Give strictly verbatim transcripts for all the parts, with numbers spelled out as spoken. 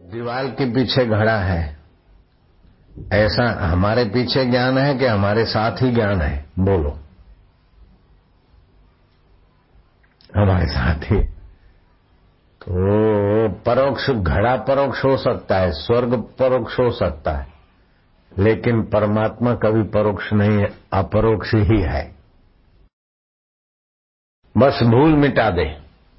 दीवार के पीछे घड़ा है, ऐसा हमारे पीछे ज्ञान है कि हमारे साथ ही ज्ञान है? बोलो। हमारे साथ ही। तो परोक्ष घड़ा परोक्ष हो सकता है, स्वर्ग परोक्ष हो सकता है, लेकिन परमात्मा कभी परोक्ष नहीं है, अपरोक्ष ही है। बस भूल मिटा दे।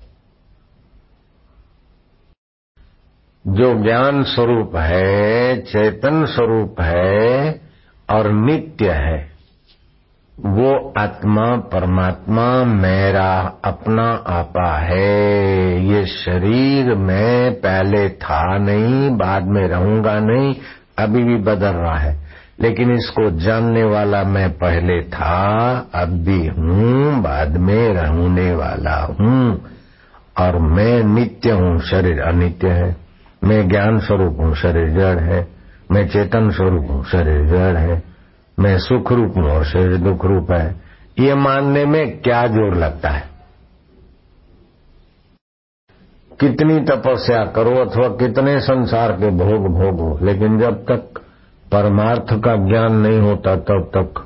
जो ज्ञान स्वरूप है, चैतन्य स्वरूप है और नित्य है, वो आत्मा परमात्मा मेरा अपना आपा है। ये शरीर मैं पहले था नहीं, बाद में रहूंगा नहीं, अभी भी बदल रहा है, लेकिन इसको जानने वाला मैं पहले था, अब भी हूँ, बाद में रहने वाला हूँ। और मैं नित्य हूँ, शरीर अनित्य है। मैं ज्ञान स्वरूप हूँ, शरीर जड़ है। मैं चेतन स्वरूप हूँ, शरीर जड़ है। मैं सुख रूप हूँ और शरीर दुख रूप है। ये मानने में क्या जोर लगता है? कितनी तपस्या करो अथवा कितने संसार के भोग भोगो, लेकिन जब तक परमार्थ का ज्ञान नहीं होता तब तक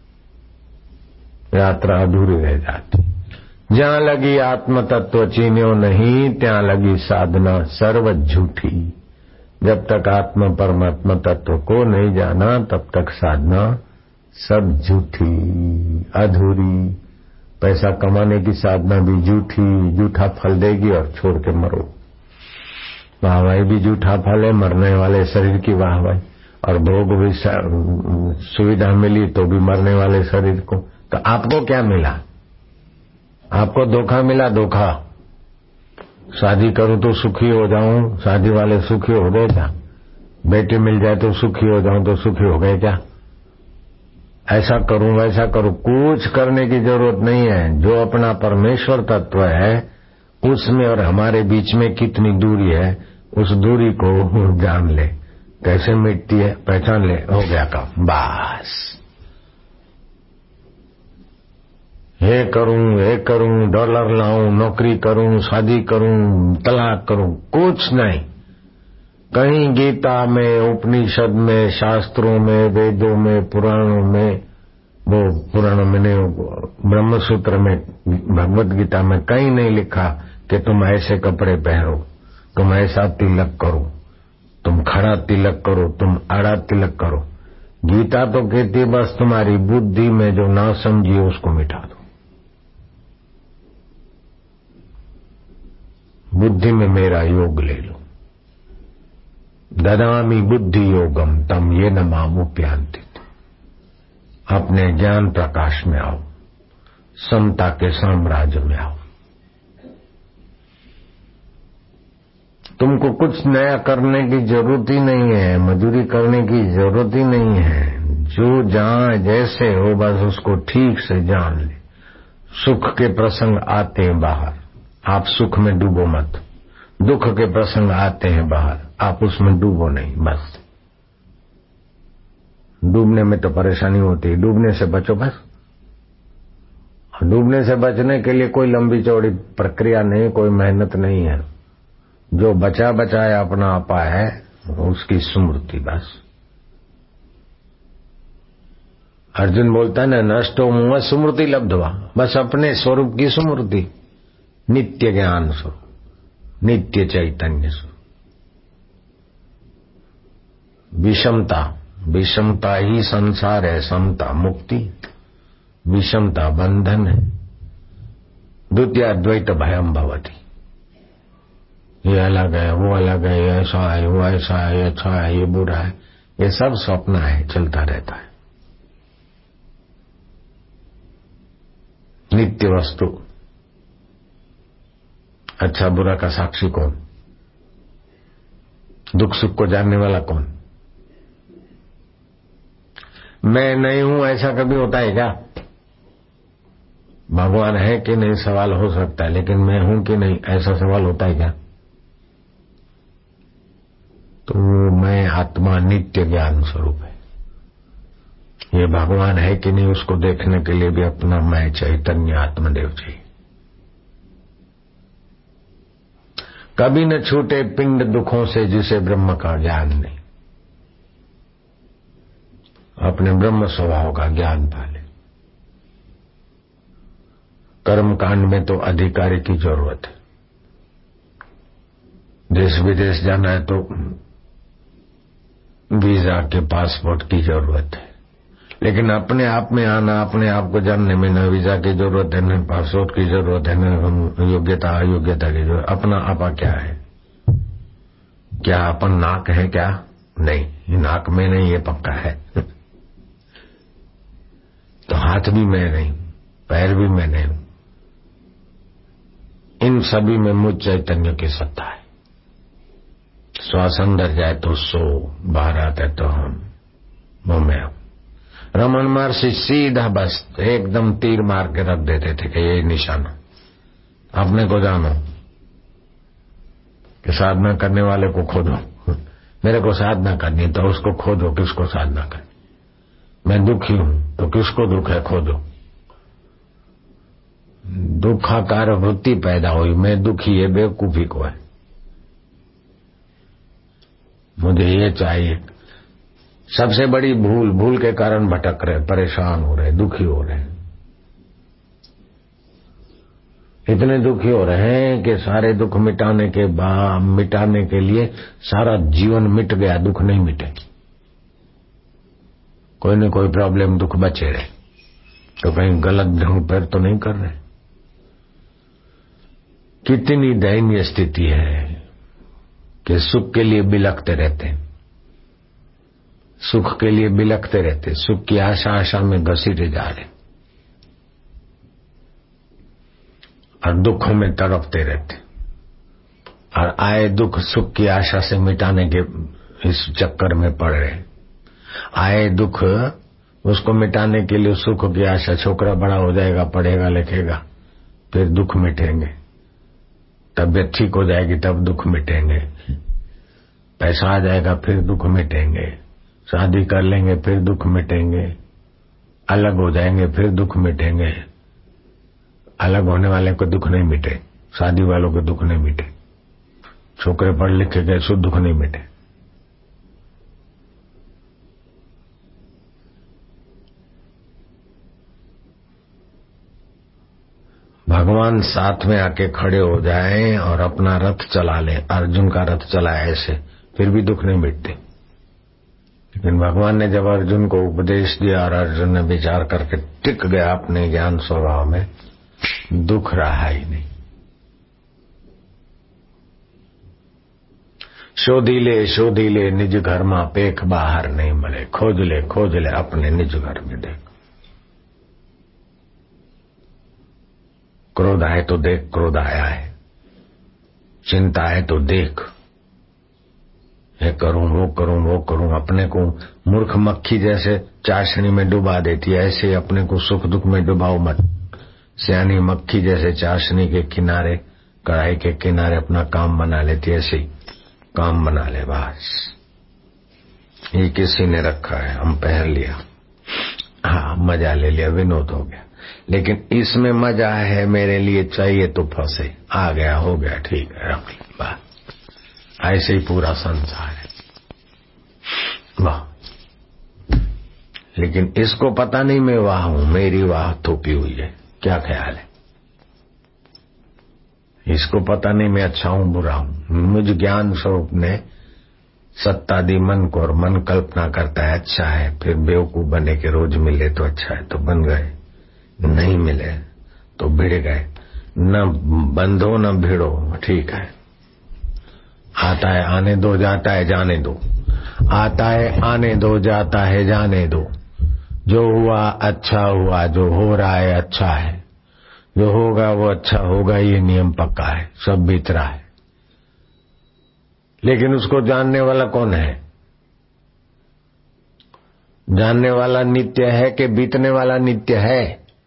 यात्रा अधूरी रह जाती। जहां लगी आत्म तत्व चीन्यो नहीं, त्यां लगी साधना सर्व झूठी। जब तक आत्म परमात्मा तत्व को नहीं जाना तब तक साधना सब झूठी, अधूरी। पैसा कमाने की साधना भी झूठी, झूठा फल देगी और छोड़ के मरो। वाहवाही भी झूठा फल है, मरने वाले शरीर की वाहवाही। और भोग भी सुविधा मिली तो भी मरने वाले शरीर को। तो आपको क्या मिला? आपको धोखा मिला, धोखा। शादी करूं तो सुखी हो जाऊं, शादी वाले सुखी हो गए क्या? बेटे मिल जाए तो सुखी हो जाऊं तो सुखी हो गए क्या? ऐसा करूं वैसा करूं, कुछ करने की जरूरत नहीं है। जो अपना परमेश्वर तत्व है उसमें और हमारे बीच में कितनी दूरी है, उस दूरी को जान ले। कैसे मिटती है पहचान ले, हो गया काम। बस ये करूं, ये करूं, डॉलर लाऊं, नौकरी करूं, शादी करूं, तलाक करूं, कुछ नहीं। कहीं गीता में, उपनिषद में, शास्त्रों में, वेदों में, पुराणों में, वो पुराणों में नहीं, ब्रह्म सूत्र में, भगवत गीता में कहीं नहीं लिखा कि तुम ऐसे कपड़े पहनो, तुम ऐसा तिलक करो, तुम खड़ा तिलक करो, तुम आड़ा तिलक करो। गीता तो कहती बस तुम्हारी बुद्धि में जो ना समझी उसको मिटा दो। बुद्धि में मेरा योग ले लो। ददामि बुद्धि योगम तम ये न मामुप्यांति। अपने ज्ञान प्रकाश में आओ, समता के साम्राज्य में आओ। तुमको कुछ नया करने की जरूरत ही नहीं है, मजदूरी करने की जरूरत ही नहीं है। जो जहां जैसे हो बस उसको ठीक से जान ले। सुख के प्रसंग आते हैं बाहर, आप सुख में डूबो मत। दुख के प्रसंग आते हैं बाहर, आप उसमें डूबो नहीं। बस डूबने में तो परेशानी होती है, डूबने से बचो बस। डूबने से बचने के लिए कोई लंबी चौड़ी प्रक्रिया नहीं, कोई मेहनत नहीं है। जो बचा बचाया अपना आपा है उसकी स्मृति। बस अर्जुन बोलता है ना, नष्टो मुँह स्मृति लब्धवा। बस अपने स्वरूप की स्मृति, नित्य ज्ञान स्वरूप, नित्य चैतन्य स्वरूप। विषमता, विषमता ही संसार है, समता मुक्ति। विषमता बंधन है। द्वितीय अद्वैत भयम भवति। ये अलग है, वो अलग है, ये ऐसा है, वो ऐसा है, ये अच्छा है, ये बुरा है, ये सब स्वप्न है, चलता रहता है। नित्य वस्तु, अच्छा बुरा का साक्षी कौन? दुख सुख को जानने वाला कौन? मैं नहीं हूं ऐसा कभी होता है क्या? भगवान है कि नहीं सवाल हो सकता है, लेकिन मैं हूं कि नहीं ऐसा सवाल होता है क्या? तो मैं आत्मा नित्य ज्ञान स्वरूप है। ये भगवान है कि नहीं उसको देखने के लिए भी अपना मैं चैतन्य आत्मदेव चाहिए। कभी न छूटे पिंड दुखों से जिसे ब्रह्म का ज्ञान नहीं। अपने ब्रह्म स्वभाव का ज्ञान पाले। कर्म कांड में तो अधिकारी की जरूरत है। देश विदेश जाना है तो वीजा के पासपोर्ट की जरूरत है, लेकिन अपने आप में आना, अपने आप को जानने में न वीजा की जरूरत है, न पासपोर्ट की जरूरत है, न योग्यता अयोग्यता की जरूरत। अपना आपा क्या है? क्या अपन नाक है क्या? नहीं, नाक में नहीं, ये पक्का है। तो हाथ भी मैं नहीं, पैर भी मैं नहीं, इन सभी में मुझ चैतन्य की सत्ता है। श्वास अंदर जाए तो सो, बाहर आता है तो हम, वो मैं हूं। रमन महर्षि सीधा बस एकदम तीर मार के रख देते थे कि ये निशाना अपने को जानो, कि साधना करने वाले को खोदो। मेरे को साधना करनी तो उसको खोदो, किसको साधना करनी? मैं दुखी हूं तो किसको दुख है, खोदो। दुखाकार वृत्ति पैदा हुई, मैं दुखी, ये बेवकूफी को है। मुझे ये चाहिए। सबसे बड़ी भूल, भूल के कारण भटक रहे, परेशान हो रहे, दुखी हो रहे। इतने दुखी हो रहे हैं कि सारे दुख मिटाने के बाद, मिटाने के लिए सारा जीवन मिट गया, दुख नहीं मिटे। कोई न कोई प्रॉब्लम, दुख बचे रहे। तो कहीं गलत ढंग पर तो नहीं कर रहे। कितनी दयनीय स्थिति है कि सुख के लिए बिलखते रहते हैं, सुख के लिए बिलखते रहते, सुख की आशा आशा में घसीटे जा रहे और दुखों में तड़पते रहते, और आए दुख सुख की आशा से मिटाने के इस चक्कर में पड़ रहे। आए दुख उसको मिटाने के लिए सुख की आशा, छोकरा बड़ा हो जाएगा, पढ़ेगा लिखेगा, फिर दुख मिटेंगे, तबीयत ठीक हो जाएगी तब दुख मिटेंगे, पैसा आ जाएगा फिर दुख मिटेंगे, शादी कर लेंगे फिर दुख मिटेंगे, अलग हो जाएंगे फिर दुख मिटेंगे। अलग होने वाले को दुख नहीं मिटे, शादी वालों को दुख नहीं मिटे, छोकरे पढ़ लिखे गए सो दुख नहीं मिटे। भगवान साथ में आके खड़े हो जाएं और अपना रथ चला लें, अर्जुन का रथ चलाए ऐसे, फिर भी दुख नहीं मिटते। लेकिन भगवान ने जब अर्जुन को उपदेश दिया और अर्जुन ने विचार करके टिक गया अपने ज्ञान स्वभाव में, दुख रहा ही नहीं। शोधी ले शोधी ले निज घर में पेख बाहर नहीं मिले, खोज ले खोज ले अपने निज घर में देख। क्रोध आए तो देख क्रोध आया है, चिंता है तो देख, ये करूं वो करूं वो करूं, अपने को मूर्ख मक्खी जैसे चाशनी में डुबा देती है, ऐसे अपने को सुख दुख में डुबाओ मत। सियानी मक्खी जैसे चाशनी के किनारे, कढ़ाई के किनारे अपना काम बना लेती है, ऐसे ही काम बना ले बस। ये किसी ने रखा है, हम पहन लिया, हाँ मजा ले लिया, विनोद हो गया, लेकिन इसमें मजा है मेरे लिए चाहिए तो फंसे, आ गया हो गया ठीक है रख ले बस। ऐसे ही पूरा संसार है, वाह। लेकिन इसको पता नहीं मैं वाह हूं, मेरी वाह थोपी हुई है, क्या ख्याल है? इसको पता नहीं मैं अच्छा हूं बुरा हूं। मुझ ज्ञान स्वरूप ने सत्ता दी मन को, और मन कल्पना करता है अच्छा है, फिर बेवकूफ बने के रोज मिले तो अच्छा है, तो बन गए, नहीं मिले तो भिड़ गए। न बंधो न भिड़ो, ठीक है। आता है आने दो, जाता है जाने दो, आता है आने दो, जाता है जाने दो। जो हुआ अच्छा हुआ, जो हो रहा है अच्छा है, जो होगा वो अच्छा होगा, ये नियम पक्का है, सब बीत रहा है। लेकिन उसको जानने वाला कौन है? जानने वाला नित्य है कि बीतने वाला नित्य है?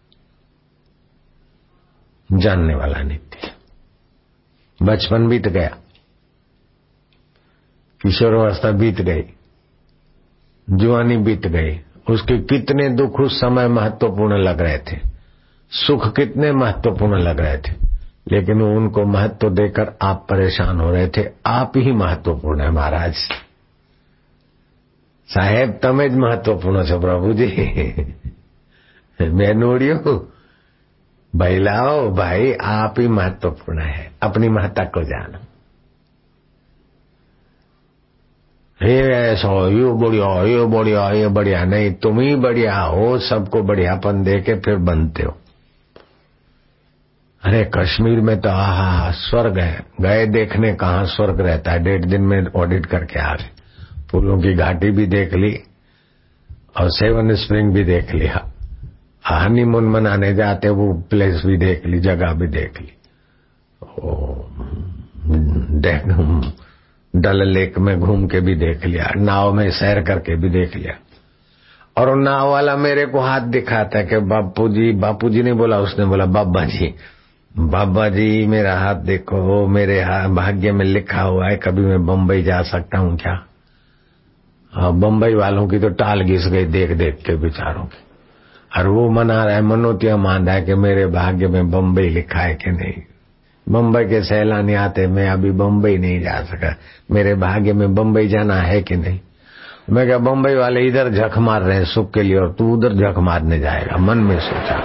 जानने वाला नित्य है। बचपन बीत गया, किशोरावस्था बीत गई, जवानी बीत गई, उसके कितने दुख उस समय महत्वपूर्ण लग रहे थे, सुख कितने महत्वपूर्ण लग रहे थे, लेकिन उनको महत्व देकर आप परेशान हो रहे थे। आप ही महत्वपूर्ण है महाराज साहेब, तमे ज महत्वपूर्ण छो प्रभुजी। मैं नोड़ियो बहलाओ भाई, आप ही महत्वपूर्ण है। अपनी महत्ता को जानो। ये ऐसा ये बढ़िया ये बढ़िया ये बढ़िया नहीं, तुम ही बढ़िया हो। सबको बढ़ियापन दे के फिर बनते हो। अरे कश्मीर में तो आहा स्वर्ग है, गए देखने, कहाँ स्वर्ग रहता है। डेढ़ दिन में ऑडिट करके आ गए। फूलों की घाटी भी देख ली और सेवन स्प्रिंग भी देख लिया। हनीमून मनाने जाते वो प्लेस भी देख ली, जगह भी देख ली। डल लेक में घूम के भी देख लिया, नाव में सैर करके भी देख लिया। और नाव वाला मेरे को हाथ दिखाता है कि बापू जी, बापू जी ने बोला, उसने बोला बाबा जी, बाबा जी मेरा हाथ देखो, मेरे भाग्य में लिखा हुआ है कभी मैं बम्बई जा सकता हूँ क्या। बम्बई वालों की तो टाल घिस गई देख देख के बेचारों की। और वो मना रहा है, मनोतिया मान रहा है कि मेरे भाग्य में बम्बई लिखा है कि नहीं। बम्बई के सैलानी आते, मैं अभी बम्बई नहीं जा सका, मेरे भाग्य में बम्बई जाना है कि नहीं। मैं क्या, बम्बई वाले इधर झक मार रहे हैं सुख के लिए और तू उधर झक मारने जाएगा। मन में सोचा,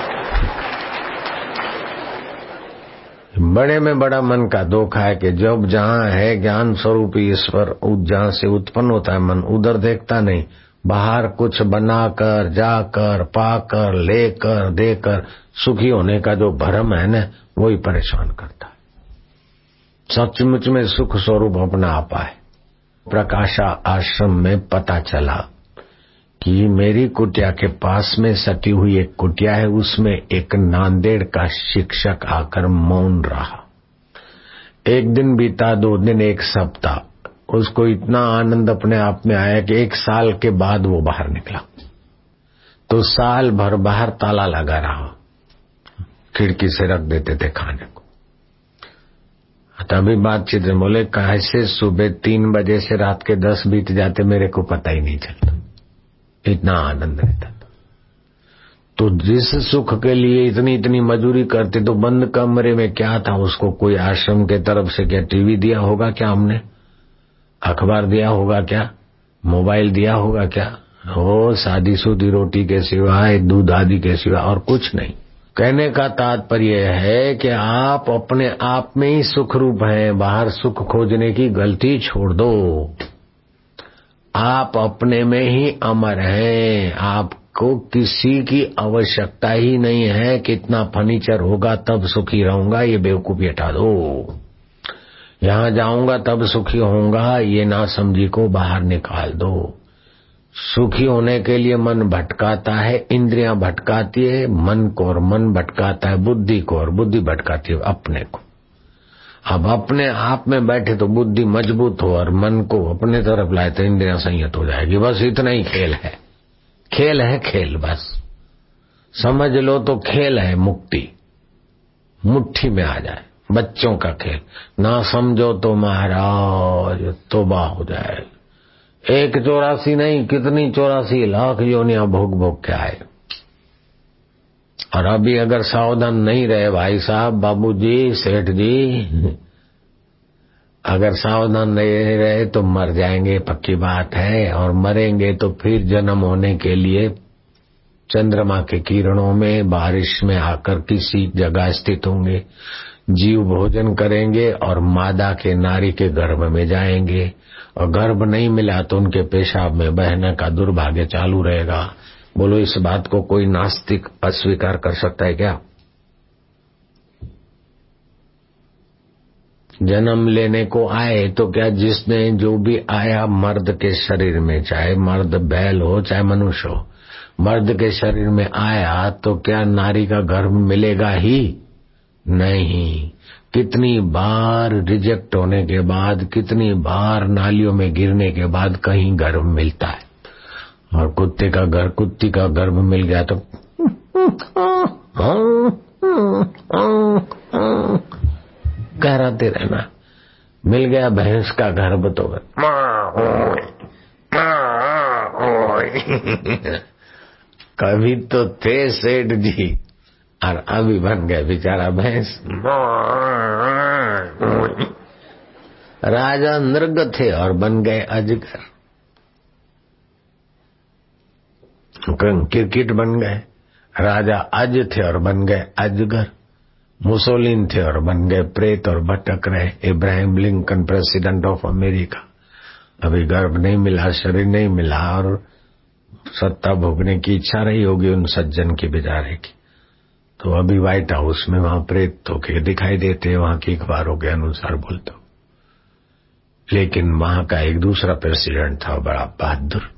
बड़े में बड़ा मन का धोखा है कि जब जहाँ है ज्ञान स्वरूप ईश्वर, जहाँ से उत्पन्न होता है मन, उधर देखता नहीं। बाहर कुछ बनाकर, जाकर, पाकर, लेकर, देकर सुखी होने का जो भ्रम है ना, वही परेशान करता है। सचमुच में सुख स्वरूप अपना आपा है। प्रकाशा आश्रम में पता चला कि मेरी कुटिया के पास में सटी हुई एक कुटिया है, उसमें एक नांदेड़ का शिक्षक आकर मौन रहा। एक दिन बीता, दो दिन, एक सप्ताह। उसको इतना आनंद अपने आप में आया कि एक साल के बाद वो बाहर निकला। तो साल भर बाहर ताला लगा रहा, खिड़की से रख देते थे खाने को। तभी बातचीत में बोले, कैसे सुबह तीन बजे से रात के दस बीत जाते मेरे को पता ही नहीं चलता, इतना आनंद रहता था। तो जिस सुख के लिए इतनी इतनी मजूरी करते, तो बंद कमरे में क्या था, उसको कोई आश्रम के तरफ से क्या टीवी दिया होगा क्या, हमने अखबार दिया होगा क्या, मोबाइल दिया होगा क्या, हो सादी सूदी रोटी के सिवाय, दूध आदि के सिवाय और कुछ नहीं। कहने का तात्पर्य है कि आप अपने आप में ही सुख रूप हैं, बाहर सुख खोजने की गलती छोड़ दो। आप अपने में ही अमर हैं, आपको किसी की आवश्यकता ही नहीं है। कितना फर्नीचर होगा तब सुखी रहूंगा, ये बेवकूफी हटा दो। यहाँ जाऊंगा तब सुखी होऊंगा, ये नासमझी को बाहर निकाल दो। सुखी होने के लिए मन भटकाता है, इंद्रियां भटकाती है मन को, और मन भटकाता है बुद्धि को, और बुद्धि भटकाती है अपने को। अब अपने आप में बैठे तो बुद्धि मजबूत हो और मन को अपने तरफ लाए तो इंद्रियां संयत हो जाएगी। बस इतना ही खेल है, खेल है खेल, बस समझ लो तो खेल है। मुक्ति मुट्ठी में आ जाए, बच्चों का खेल। ना समझो तो महाराज तौबा हो जाए। एक चौरासी नहीं, कितनी चौरासी लाख योनियां भोग भोग के आए। और अभी अगर सावधान नहीं रहे भाई साहब, बाबूजी, सेठ जी, अगर सावधान नहीं रहे तो मर जाएंगे, पक्की बात है। और मरेंगे तो फिर जन्म होने के लिए चंद्रमा के किरणों में, बारिश में आकर किसी जगह स्थित होंगे। जीव भोजन करेंगे और मादा के नारी के गर्भ में जाएंगे, और गर्भ नहीं मिला तो उनके पेशाब में बहने का दुर्भाग्य चालू रहेगा। बोलो, इस बात को कोई नास्तिक अस्वीकार कर सकता है क्या? जन्म लेने को आए तो क्या, जिसने जो भी आया मर्द के शरीर में, चाहे मर्द बैल हो चाहे मनुष्य हो, मर्द के शरीर में आया तो क्या नारी का गर्भ मिलेगा ही नहीं। कितनी बार रिजेक्ट होने के बाद, कितनी बार नालियों में गिरने के बाद कहीं गर्भ मिलता है। और कुत्ते का गर्भ, कुत्ती का गर्भ मिल गया तो कहराते रहना। मिल गया भैंस का गर्भ तो कभी तो थे सेठ जी, और अभी बन गए बेचारा भैंस। राजा नृग थे और बन गए अजगर, क्रिकेट बन गए। राजा अज थे और बन गए अजगर। मुसोलिन थे और बन गए प्रेत और भटक रहे। Abraham Lincoln president of America, अभी गर्भ नहीं मिला, शरीर नहीं मिला और सत्ता भोगने की इच्छा रही होगी उन सज्जन की बेचारे की, तो अभी व्हाइट हाउस में वहां प्रेत होके दिखाई देते, वहां की अखबारों के अनुसार बोलता हूं। लेकिन वहां का एक दूसरा प्रेसिडेंट था बड़ा बहादुर,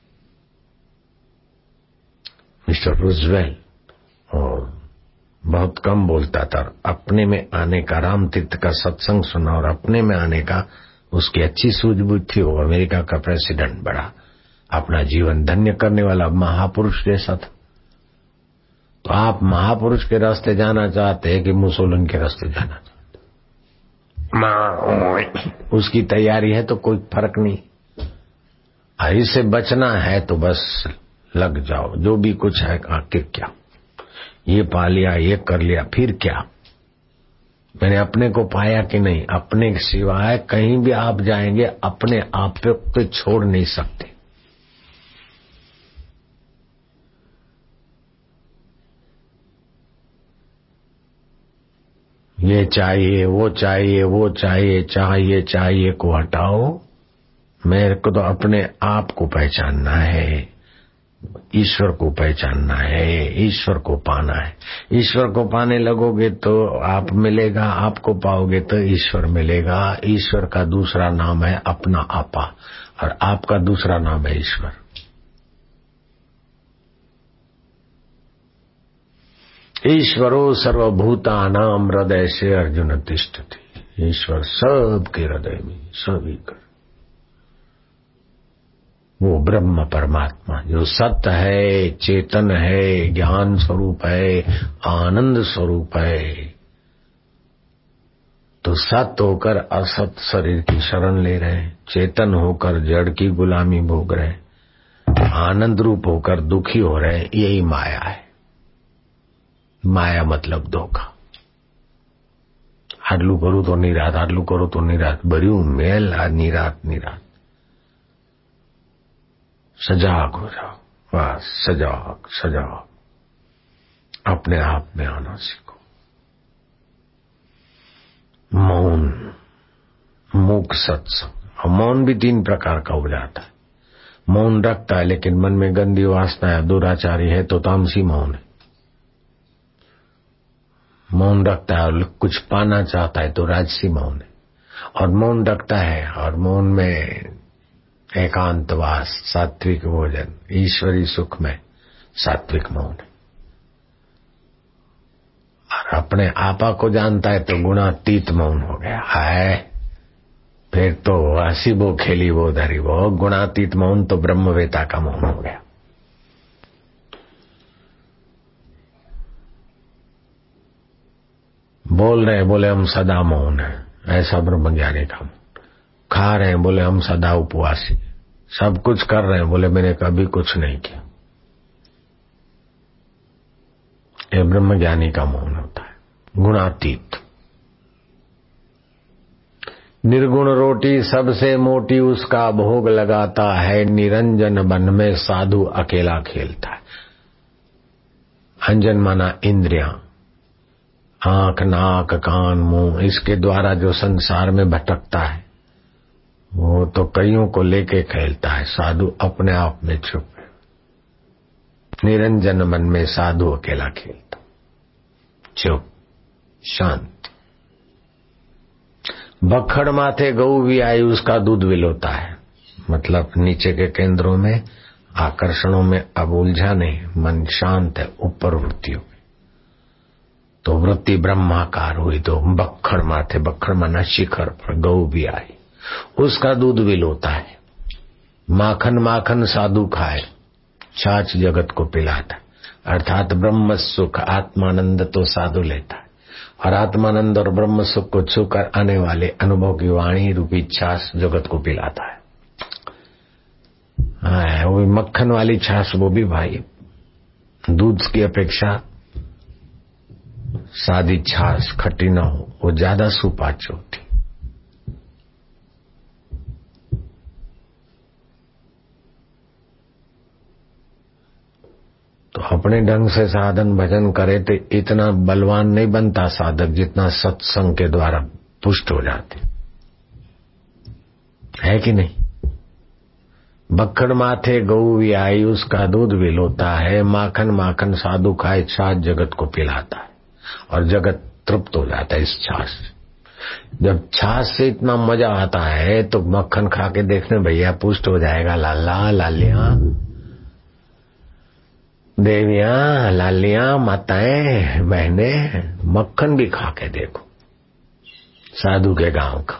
मिस्टर रूजवेल्ट, और बहुत कम बोलता था। अपने में आने का, राम तीर्थ का सत्संग सुना और अपने में आने का उसकी अच्छी सूझबूझ थी। वो अमेरिका का प्रेसिडेंट बड़ा अपना जीवन धन्य करने वाला महापुरुष जैसा था। तो आप महापुरुष के रास्ते जाना चाहते हैं कि मुसोलिन के रास्ते जाना चाहते? उसकी तैयारी है तो कोई फर्क नहीं। इससे बचना है तो बस लग जाओ, जो भी कुछ है आखिर क्या, ये पा लिया, ये कर लिया, फिर क्या? मैंने अपने को पाया कि नहीं? अपने के सिवाय कहीं भी आप जाएंगे अपने आप पे छोड़ नहीं सकते। ये चाहिए, वो चाहिए, वो चाहिए, चाहिए चाहिए को हटाओ। मेरे को तो अपने आप को पहचानना है, ईश्वर को पहचानना है, ईश्वर को पाना है। ईश्वर को पाने लगोगे तो आप मिलेगा, आपको पाओगे तो ईश्वर मिलेगा। ईश्वर का दूसरा नाम है अपना आपा और आपका दूसरा नाम है ईश्वर। ईश्वरो सर्वभूतानां हृदय से अर्जुन तिष्ठति। ईश्वर सबके हृदय में, सभी कर वो ब्रह्म परमात्मा जो सत्य है, चेतन है, ज्ञान स्वरूप है, आनंद स्वरूप है। तो सत्य होकर असत शरीर की शरण ले रहे हैं, चेतन होकर जड़ की गुलामी भोग रहे हैं, आनंद रूप होकर दुखी हो रहे हैं। यही माया है। माया मतलब धोखा। आटलू करूं तो निरात, आटलू करो तो निरात, बर्यू मेल आ निरात निरात। सजाग हो जाओ, बस सजाग सजाग, अपने आप में आना सीखो। मौन, मूक सत्संग। मौन भी तीन प्रकार का हो जाता है। मौन रखता है लेकिन मन में गंदी वासना है, दुराचारी है तो तामसी मौन है। मौन रखता है और कुछ पाना चाहता है तो राजसी मौन है। और मौन रखता है और मौन में एकांतवास, सात्विक भोजन, ईश्वरी सुख में सात्विक मौन है। और अपने आपा को जानता है तो गुणातीत मौन हो गया है। फिर तो हसी वो खेली वो धरी वो। गुणातीत मौन तो ब्रह्मवेता का मौन हो गया। बोल रहे हैं बोले हम सदा मौन है, ऐसा ब्रह्मज्ञानी का। खा रहे हैं बोले हम सदा उपवासी। सब कुछ कर रहे हैं बोले मैंने कभी कुछ नहीं किया। ये ब्रह्मज्ञानी का मौन होता है, गुणातीत। निर्गुण रोटी सबसे मोटी उसका भोग लगाता है, निरंजन वन में साधु अकेला खेलता है। अंजन माना इंद्रियां, आंख, नाक, कान, मुंह, इसके द्वारा जो संसार में भटकता है वो तो कईयों को लेके खेलता है। साधु अपने आप में चुप है। निरंजन मन में साधु अकेला खेलता, चुप शांत। बखड़ माथे गऊ भी आई, उसका दूध विलोता है। मतलब नीचे के केंद्रों में, आकर्षणों में अब उलझा नहीं, मन शांत है ऊपर वृत्तियों में। तो वृत्ति ब्रह्माकार हुई तो बखड़ माथे, बखड़ माना शिखर पर गऊ भी आई, उसका दूध विलोता है। माखन माखन साधु खाए, छाछ जगत को पिलाता, अर्थात ब्रह्म सुख आत्मानंद तो साधु लेता है। और आत्मानंद और ब्रह्म सुख को छूकर आने वाले अनुभव की वाणी रूपी छाछ जगत को पिलाता है। हाँ, वो मक्खन वाली छाछ वो भी भाई दूध की अपेक्षा सादी छाछ खट्टी ना हो, वो ज्यादा सुपाच्य होती। तो अपने ढंग से साधन भजन करे तो इतना बलवान नहीं बनता साधक जितना सत्संग के द्वारा पुष्ट हो जाते, है कि नहीं। बक्खड़ माथे गऊ भी आई, उसका दूध भी लोता है, माखन माखन साधु खाए, छाछ जगत को पिलाता है और जगत तृप्त हो जाता है इस छाछ से। जब छाछ से इतना मजा आता है तो मक्खन खा के देखने भैया पुष्ट हो जाएगा। लाला लालिया देवियां लालियां माताएं बहने, मक्खन भी खा के देखो साधु के गांव का।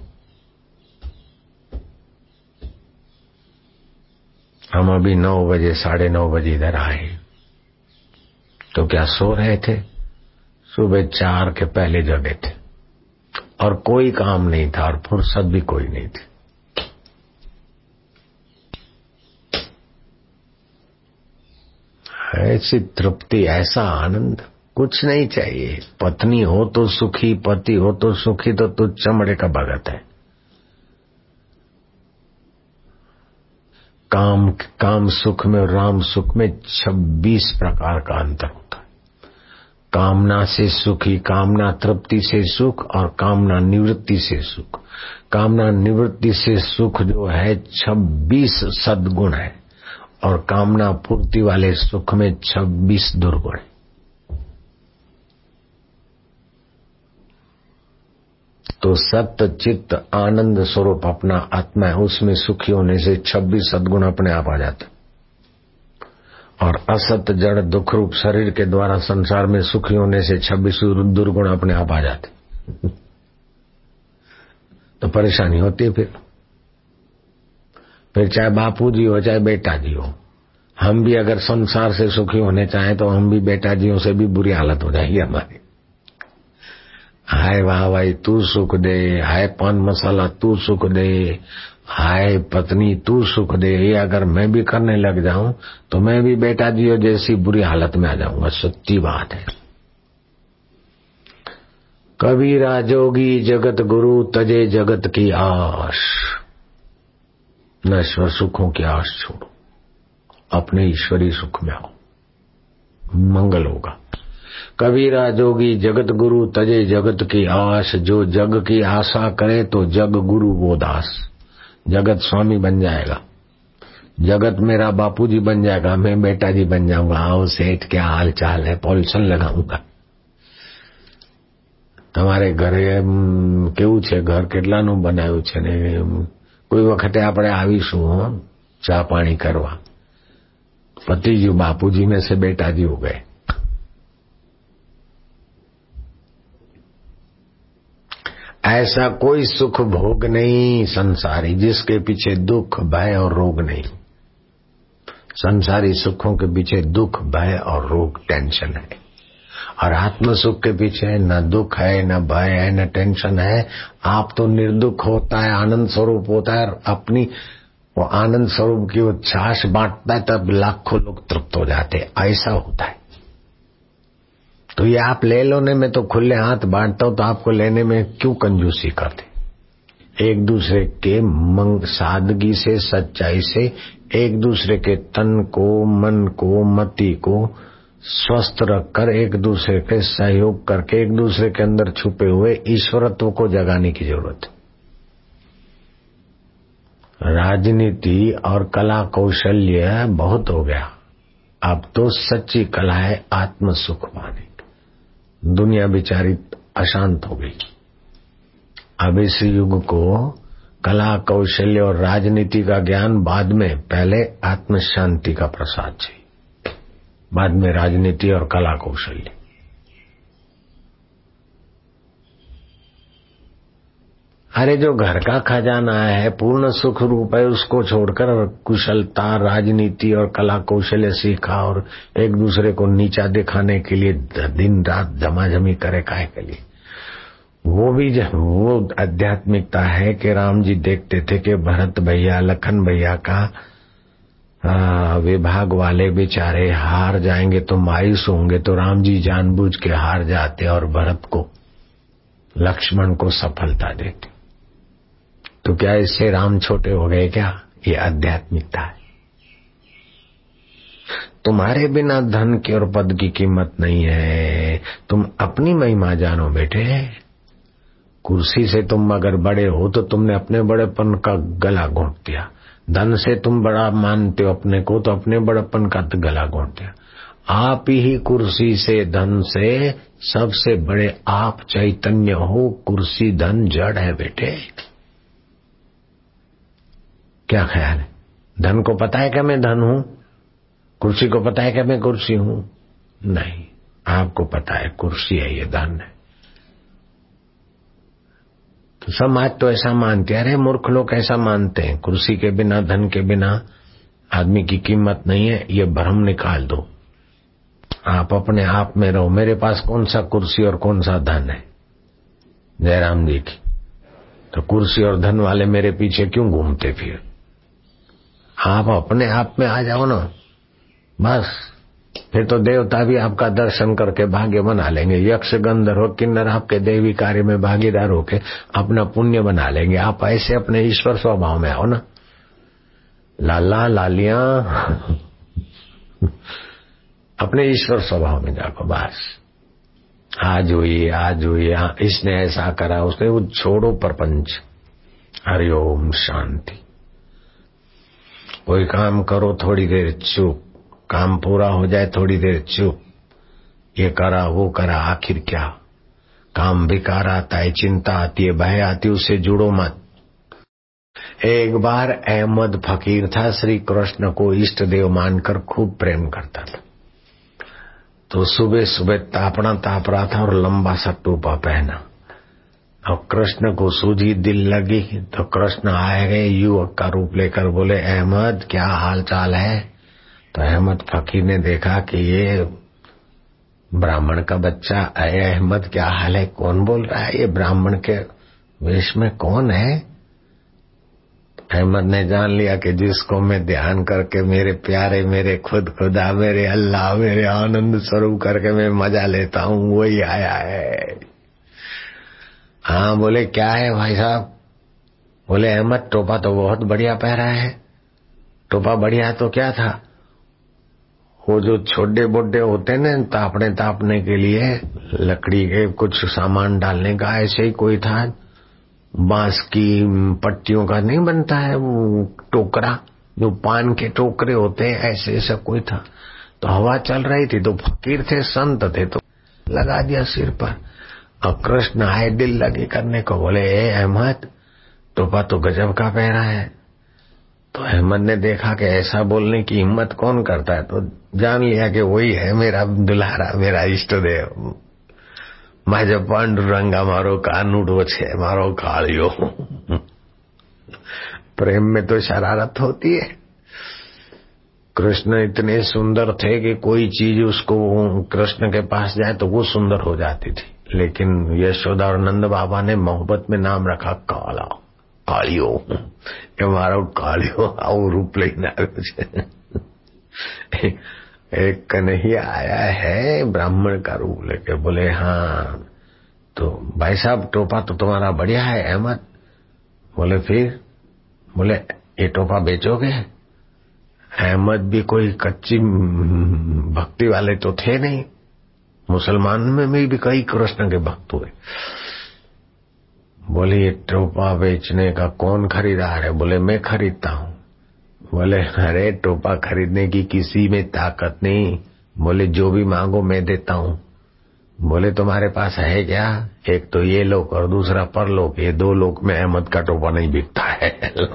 हम अभी नौ बजे साढ़े नौ बजे इधर आए तो क्या सो रहे थे, सुबह चार के पहले जगे थे और कोई काम नहीं था और फुर्सत भी कोई नहीं थी। ऐसी तृप्ति, ऐसा आनंद, कुछ नहीं चाहिए। पत्नी हो तो सुखी, पति हो तो सुखी, तो तू चमड़े का भगत है। काम काम सुख में और राम सुख में छब्बीस प्रकार का अंतर होता है। कामना से सुखी, कामना तृप्ति से सुख और कामना निवृत्ति से सुख। कामना निवृत्ति से सुख जो है छब्बीस सद्गुण है और कामना पूर्ति वाले सुख में छब्बीस दुर्गुण है। तो सत्य चित्त आनंद स्वरूप अपना आत्मा है, उसमें सुखी होने से छब्बीस सद्गुण अपने आप आ जाते और असत जड़ दुख रूप शरीर के द्वारा संसार में सुखी होने से छब्बीस दुर्गुण अपने आप आ जाते। तो परेशानी होती है। फिर फिर चाहे बापू जी हो चाहे बेटा जी हो, हम भी अगर संसार से सुखी होने चाहें तो हम भी बेटा जियों से भी बुरी हालत हो जाएगी हमारी। हाय वाह भाई तू सुख दे, हाय पान मसाला तू सुख दे, हाय पत्नी तू सुख दे, ये अगर मैं भी करने लग जाऊं तो मैं भी बेटा जियो जैसी बुरी हालत में आ जाऊंगा। सच्ची बात है। कबीरा जोगी जगत गुरु तजे जगत की आश, नश्वर सुखों की आश छोड़ो, अपने ईश्वरी सुख में आओ, मंगल होगा। कबीरा जोगी जगत गुरु तजे जगत की आश, जो जग की आशा करे तो जग गुरु वो दास। जगत स्वामी बन जाएगा, जगत मेरा बापूजी बन जाएगा, मैं बेटा जी बन जाऊंगा। आओ सेठ क्या हाल चाल है, पॉलिशन लगाऊंगा। તમારે ઘરે કેવું છે, ઘર કેટલાનું બનાવ્યું છે ને કોઈ વખતે આપણે આવીશું હો ચા પાણી કરવા। પતિજી બાપુજી में से बेटा जी हो गए। ऐसा कोई सुख भोग नहीं संसारी जिसके पीछे दुख भय और रोग नहीं। संसारी सुखों के पीछे दुख भय और रोग टेंशन है और आत्म सुख के पीछे न दुख है न भय है न टेंशन है। आप तो निर्दुख होता है, आनंद स्वरूप होता है और अपनी वो आनंद स्वरूप की वो छाछ बांटता है तब लाखों लोग तृप्त हो जाते हैं। ऐसा होता है। तो ये आप ले लो ने, मैं तो खुले हाथ बांटता हूं तो आपको लेने में क्यों कंजूसी करते। एक दूसरे के मंग सादगी से सच्चाई से एक दूसरे के तन को मन को मति को स्वस्थ रखकर एक दूसरे के सहयोग करके एक दूसरे के अंदर छुपे हुए ईश्वरत्व को जगाने की जरूरत है। राजनीति और कला कौशल्य बहुत हो गया, अब तो सच्ची कला है आत्म सुख पाने। दुनिया बेचारी अशांत हो गई। अब इस युग को कला कौशल्य और राजनीति का ज्ञान बाद में, पहले आत्म शांति का प्रसाद चाहिए, बाद में राजनीति और कला कौशल्य। अरे जो घर का खजाना है पूर्ण सुख रूप है, उसको छोड़कर कुशलता राजनीति और कला कौशल्य सीखा और एक दूसरे को नीचा दिखाने के लिए दिन रात जमाजमी करे काहे के लिए। वो भी वो आध्यात्मिकता है कि राम जी देखते थे कि भरत भैया लखन भैया का आ, विभाग वाले बेचारे हार जाएंगे तो मायूस होंगे, तो राम जी जानबूझ के हार जाते और भरत को, लक्ष्मण को सफलता देते। तो क्या इससे राम छोटे हो गए क्या? ये आध्यात्मिकता है। तुम्हारे बिना धन की और पद की कीमत नहीं है। तुम अपनी महिमा जानो बेटे। कुर्सी से तुम अगर बड़े हो तो तुमने अपने बड़ेपन का गला घोंट दिया। धन से तुम बड़ा मानते हो अपने को तो अपने बड़ेपन का गला घोंट दिया। आप ही कुर्सी से, धन से सबसे बड़े आप चैतन्य हो। कुर्सी धन जड़ है बेटे। क्या ख्याल है? धन को पता है कि मैं धन हूं? कुर्सी को पता है कि मैं कुर्सी हूं? नहीं, आपको पता है कुर्सी है, ये धन है। तो समाज तो ऐसा मानते हैं। अरे मूर्ख लोग ऐसा मानते हैं, कुर्सी के बिना, धन के बिना आदमी की कीमत नहीं है। ये भ्रम निकाल दो। आप अपने आप में रहो। मेरे पास कौन सा कुर्सी और कौन सा धन है? जयराम जी की। तो कुर्सी और धन वाले मेरे पीछे क्यों घूमते फिर? आप अपने आप में आ जाओ ना, बस। फिर तो देवता भी आपका दर्शन करके भाग्य बना लेंगे। यक्ष गंधर्व किन्नर आपके देवी कार्य में भागीदार होके अपना पुण्य बना लेंगे। आप ऐसे अपने ईश्वर स्वभाव में आओ ना। लाला लालियां अपने ईश्वर स्वभाव में जाओ बस। आज हुई, आज हुई, इसने ऐसा करा, उसने, वो छोड़ो प्रपंच। हरिओम शांति। कोई काम करो थोड़ी देर चुप, काम पूरा हो जाए थोड़ी देर चुप। ये करा वो करा, आखिर क्या? काम बेकार आता है, चिंता आती है, भय आती है, उससे जुड़ो मत। एक बार अहमद फकीर था, श्री कृष्ण को इष्ट देव मानकर खूब प्रेम करता था। तो सुबह सुबह तापना ताप रहा था और लंबा सा टोपा पहना। और कृष्ण को सूझी दिल लगी तो कृष्ण आए गए युवक का रूप लेकर, बोले अहमद क्या हाल चाल है? तो अहमद फकीर ने देखा कि ये ब्राह्मण का बच्चा है। अहमद क्या हाल है? कौन बोल रहा है? ये ब्राह्मण के वेश में कौन है? अहमद ने जान लिया कि जिसको मैं ध्यान करके मेरे प्यारे, मेरे खुद खुदा, मेरे अल्लाह, मेरे आनंद स्वरूप करके मैं मजा लेता हूँ, वही आया है। हाँ, बोले क्या है भाई साहब? बोले अहमद टोपा तो बहुत बढ़िया पहरा है। टोपा बढ़िया तो क्या था? वो जो छोटे बोडे होते ना तापने तापने के लिए लकड़ी के कुछ सामान डालने का, ऐसे ही कोई था। बांस की पट्टियों का नहीं बनता है वो टोकरा, जो पान के टोकरे होते हैं, ऐसे ऐसा कोई था। तो हवा चल रही थी तो फकीर थे, संत थे, तो लगा दिया सिर पर। और कृष्ण आए दिल लगे करने को, बोले ए अहमद टोपा तो गजब का पहरा है। तो अहमद ने देखा कि ऐसा बोलने की हिम्मत कौन करता है, तो जान लिया कि वही है मेरा दुल्हारा, मेरा इष्ट देव। माजा पांडुरंगा मारो कानूडो छे मारो कालियो। प्रेम में तो शरारत होती है। कृष्ण इतने सुंदर थे कि कोई चीज उसको कृष्ण के पास जाए तो वो सुंदर हो जाती थी। लेकिन यशोदा और नंद बाबा ने मोहब्बत में नाम रखा काला, कालियो, ये मारो कालियो आओ रूप लेना। एक कन्हैया आया है ब्राह्मण का रूप लेके, बोले हाँ। तो भाई साहब टोपा तो तुम्हारा बढ़िया है अहमद। बोले फिर? बोले ये टोपा बेचोगे? अहमद भी कोई कच्ची भक्ति वाले तो थे नहीं, मुसलमान में भी कई कृष्ण के भक्त हुए। बोले ये टोपा बेचने का कौन खरीदार है? बोले मैं खरीदता हूँ। बोले अरे टोपा खरीदने की किसी में ताकत नहीं। बोले जो भी मांगो मैं देता हूँ। बोले तुम्हारे पास है क्या? एक तो ये लोक और दूसरा परलोक, ये दो लोक में अहमद का टोपा नहीं बिकता है।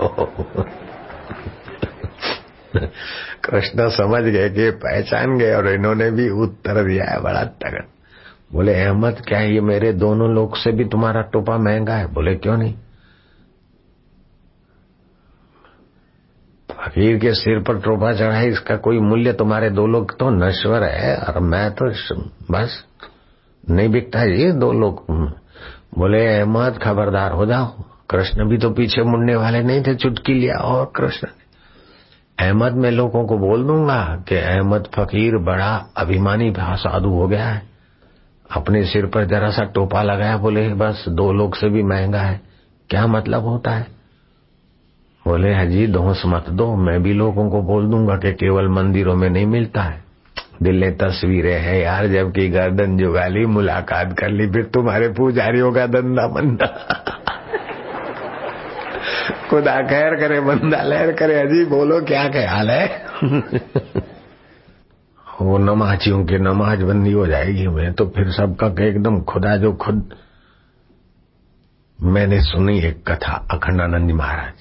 कृष्ण समझ गए कि पहचान गए और इन्होंने भी उत्तर दिया है बड़ा तगड़। बोले अहमद क्या ये मेरे दोनों लोक से भी तुम्हारा टोपा महंगा है? बोले क्यों नहीं? फकीर के सिर पर टोपा चढ़ा है, इसका कोई मूल्य तुम्हारे दो लोग तो नश्वर है और मैं तो बस नहीं बिकता ये दो लोग। बोले अहमद खबरदार हो जाओ, कृष्ण भी तो पीछे मुड़ने वाले नहीं थे, चुटकी लिया और कृष्ण अहमद में लोगों को बोल दूंगा कि अहमद फकीर बड़ा अभिमानी साधु हो गया है, अपने सिर पर जरा सा टोपा लगाया, बोले बस दो लोग से भी महंगा है। क्या मतलब होता है? बोले हाजी दोष मत दो, मैं भी लोगों को बोल दूंगा कि केवल मंदिरों में नहीं मिलता है, दिल ने तस्वीरें है यार, जबकि गर्दन जुगाली मुलाकात कर ली, फिर तुम्हारे पुजारियों का धंधा बंदा। खुदा खैर करे बंदा लहर करे। अजी बोलो क्या ख्याल है? वो नमाजियों की नमाज बंदी हो जाएगी मैं तो फिर सबका एकदम खुदा जो खुद। मैंने सुनी एक कथा अखंडानंद जी महाराज,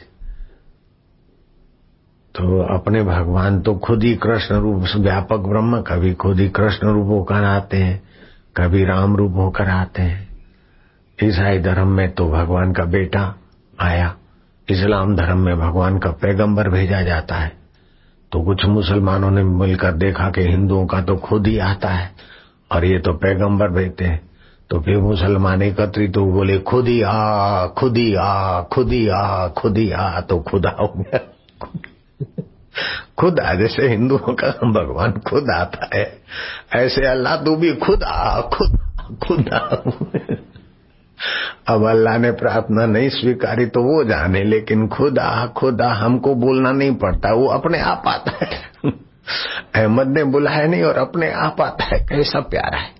तो अपने भगवान तो खुद ही कृष्ण रूप व्यापक ब्रह्म, कभी खुद ही कृष्ण रूप होकर आते हैं, कभी राम रूप होकर आते हैं। ईसाई धर्म में तो भगवान का बेटा आया, इस्लाम धर्म में भगवान का पैगंबर भेजा जाता है। तो कुछ मुसलमानों ने मिलकर देखा कि हिंदुओं का तो खुद ही आता है और ये तो पैगंबर भेजते हैं, तो फिर मुसलमान एकत्रित तो बोले खुद ही आ खुद ही आ खुद ही आ खुद ही आ, तो खुदा हो गया। खुदा जैसे हिंदुओं का भगवान खुद आता है, ऐसे अल्लाह तू भी खुद आ खुद खुद आ। अब अल्लाह ने प्रार्थना नहीं स्वीकारी तो वो जाने, लेकिन खुदा खुदा हमको बोलना नहीं पड़ता, वो अपने आप आता है। अहमद ने बुलाया नहीं और अपने आप आता है, कैसा प्यारा है।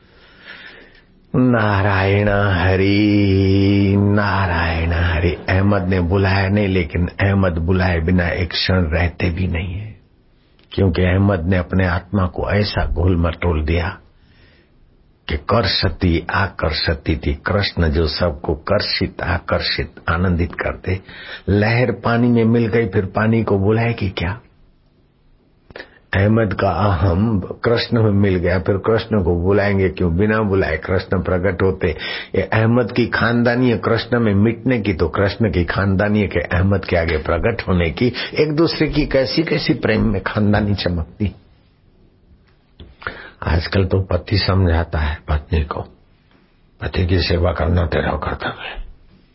नारायण हरि नारायण हरि। अहमद ने बुलाया नहीं, लेकिन अहमद बुलाए बिना एक क्षण रहते भी नहीं है, क्योंकि अहमद ने अपने आत्मा को ऐसा घोल मटोल दिया कि कर्षति आकर्षति थी। कृष्ण जो सबको कर्षित आकर्षित आनंदित करते, लहर पानी में मिल गई, फिर पानी को बुलाएगी क्या? अहमद का अहम कृष्ण में मिल गया, फिर कृष्ण को बुलाएंगे क्यों? बिना बुलाए कृष्ण प्रकट होते। ये अहमद की खानदानी कृष्ण में मिटने की, तो कृष्ण की खानदानी के अहमद के आगे प्रकट होने की। एक दूसरे की कैसी कैसी प्रेम में खानदानी चमकती। आजकल तो पति समझाता है पत्नी को, पति की सेवा करना तेरा कर्तव्य है।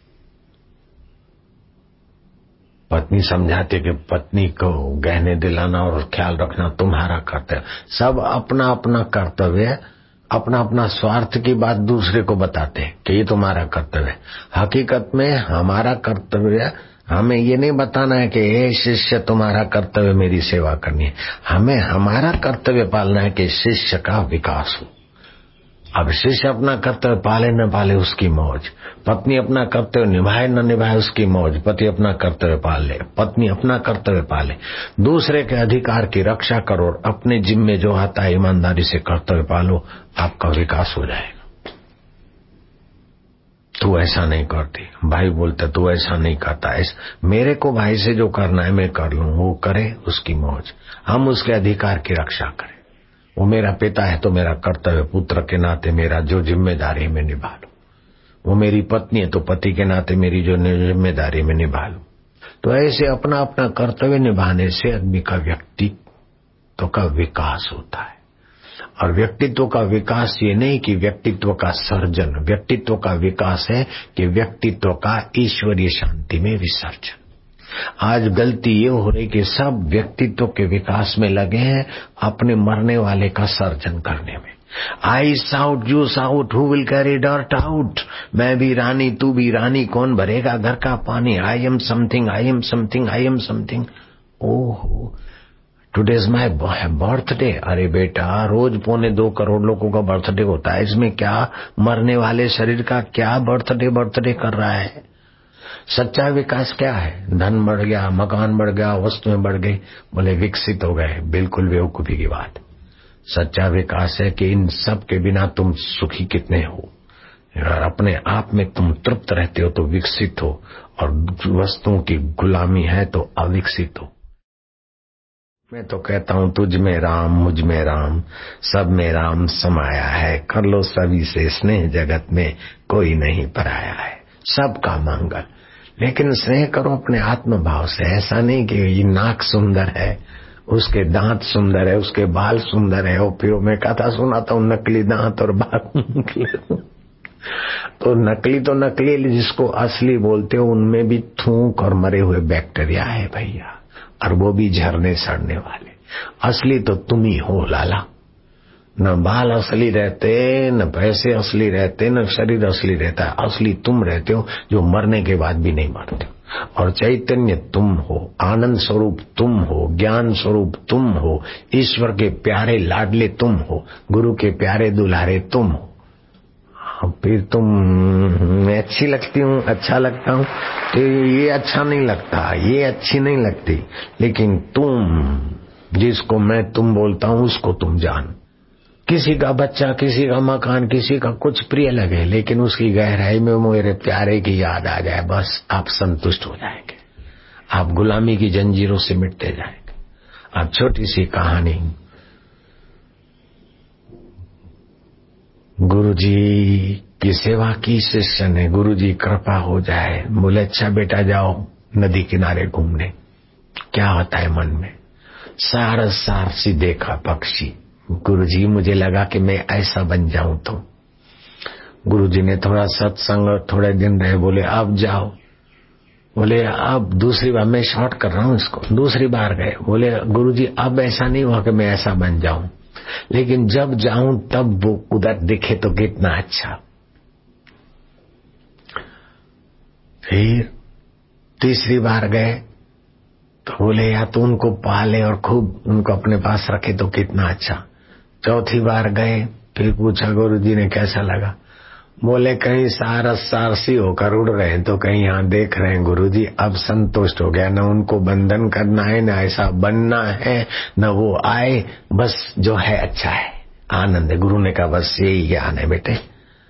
पत्नी समझाती कि पत्नी को गहने दिलाना और ख्याल रखना तुम्हारा कर्तव्य। सब अपना अपना कर्तव्य, अपना अपना स्वार्थ की बात दूसरे को बताते हैं कि ये तुम्हारा कर्तव्य है। हकीकत में हमारा कर्तव्य, हमें ये नहीं बताना है कि हे शिष्य तुम्हारा कर्तव्य मेरी सेवा करनी है। हमें हमारा कर्तव्य पालना है कि शिष्य का विकास हो। अब शिष्य अपना कर्तव्य पाले न पाले उसकी मौज, पत्नी अपना कर्तव्य निभाए न निभाए उसकी मौज। पति अपना कर्तव्य पाल ले, पत्नी अपना कर्तव्य पाले, दूसरे के अधिकार की रक्षा करो और अपने जिम्मे जो आता है ईमानदारी से कर्तव्य पालो, आपका विकास हो जाएगा। तू ऐसा नहीं करती, भाई बोलता तू ऐसा नहीं करता, ऐसा मेरे को भाई से जो करना है मैं कर लूं, वो करे उसकी मौज, हम उसके अधिकार की रक्षा करें। वो मेरा पिता है तो मेरा कर्तव्य पुत्र के नाते मेरा जो जिम्मेदारी है मैं निभा लूं। वो मेरी पत्नी है तो पति के नाते मेरी जो जिम्मेदारी मैं निभा लूं। तो ऐसे अपना अपना कर्तव्य निभाने से आदमी का व्यक्तित्व का विकास होता है। और व्यक्तित्व का विकास ये नहीं कि व्यक्तित्व का सर्जन, व्यक्तित्व का विकास है कि व्यक्तित्व का ईश्वरीय शांति में विसर्जन। आज गलती ये हो रही कि सब व्यक्तित्व के विकास में लगे हैं, अपने मरने वाले का सर्जन करने में। I shout juice out, who will carry dirt out. मैं भी रानी तू भी रानी, कौन भरेगा घर का पानी। I am something I am something I am something. Oh today is my birthday. अरे बेटा रोज पौने दो करोड़ लोगों का बर्थडे होता है, इसमें क्या मरने वाले शरीर का क्या बर्थडे बर्थडे कर रहा है। सच्चा विकास क्या है? धन बढ़ गया, मकान बढ़ गया, वस्तुएं बढ़ गई, बोले विकसित हो गए। बिल्कुल बेवकूफी की बात। सच्चा विकास है कि इन सब के बिना तुम सुखी कितने हो और अपने आप में तुम तृप्त रहते हो तो विकसित हो, और वस्तुओं की गुलामी है तो अविकसित हो। मैं तो कहता हूँ तुझ में राम मुझ में राम सब में राम समाया है। कर लो सभी से स्नेह, जगत में कोई नहीं पराया है। सबका मंगल, लेकिन स्नेह करो अपने आत्म भाव से। ऐसा नहीं कि ये नाक सुंदर है, उसके दांत सुंदर है, उसके बाल सुंदर है, और फिर मैं कथा सुनाता हूँ नकली दांत और बाल तो नकली तो नकली, जिसको असली बोलते हो उनमें भी थूक और मरे हुए बैक्टीरिया है भैया। और वो भी झरने सड़ने वाले। असली तो तुम ही हो लाला। न बाल असली रहते, न पैसे असली रहते, न शरीर असली रहता है। असली तुम रहते हो जो मरने के बाद भी नहीं मरते हो। और चैतन्य तुम हो, आनंद स्वरूप तुम हो, ज्ञान स्वरूप तुम हो, ईश्वर के प्यारे लाडले तुम हो, गुरु के प्यारे दुलारे तुम हो। फिर तुम मैं अच्छी लगती हूँ, अच्छा लगता हूँ, तो ये अच्छा नहीं लगता, ये अच्छी नहीं लगती। लेकिन तुम, जिसको मैं तुम बोलता हूँ, उसको तुम जान। किसी का बच्चा, किसी का मकान, किसी का कुछ प्रिय लगे, लेकिन उसकी गहराई में मेरे प्यारे की याद आ जाए, बस आप संतुष्ट हो जाएंगे। आप गुलामी की जंजीरों से मिटते जाएंगे। अब छोटी सी कहानी, गुरुजी की सेवा की शिष्य ने, गुरुजी कृपा हो जाए, बोले अच्छा बेटा जाओ नदी किनारे घूमने। क्या होता है मन में, सार सार सी देखा पक्षी। गुरुजी मुझे लगा कि मैं ऐसा बन जाऊं। तो गुरुजी ने थोड़ा सत्संग और थोड़े दिन रहे, बोले अब जाओ। बोले अब दूसरी बार, मैं शॉर्ट कर रहा हूं इसको, दूसरी बार गए, बोले गुरुजी अब ऐसा नहीं हुआ कि मैं ऐसा बन जाऊं, लेकिन जब जाऊं तब वो उधर दिखे तो कितना अच्छा। फिर तीसरी बार गए तो बोले या तो उनको पाले और खूब उनको अपने पास रखे तो कितना अच्छा। चौथी बार गए, फिर पूछा गुरुजी ने कैसा लगा। बोले कहीं सारस सारसी होकर उड़ रहे हैं, तो कहीं यहाँ देख रहे हैं गुरुजी, अब संतुष्ट हो गया। न उनको बंधन करना है, न ऐसा बनना है, न वो आए, बस जो है अच्छा है, आनंद है। गुरु ने कहा बस यही ज्ञान है बेटे,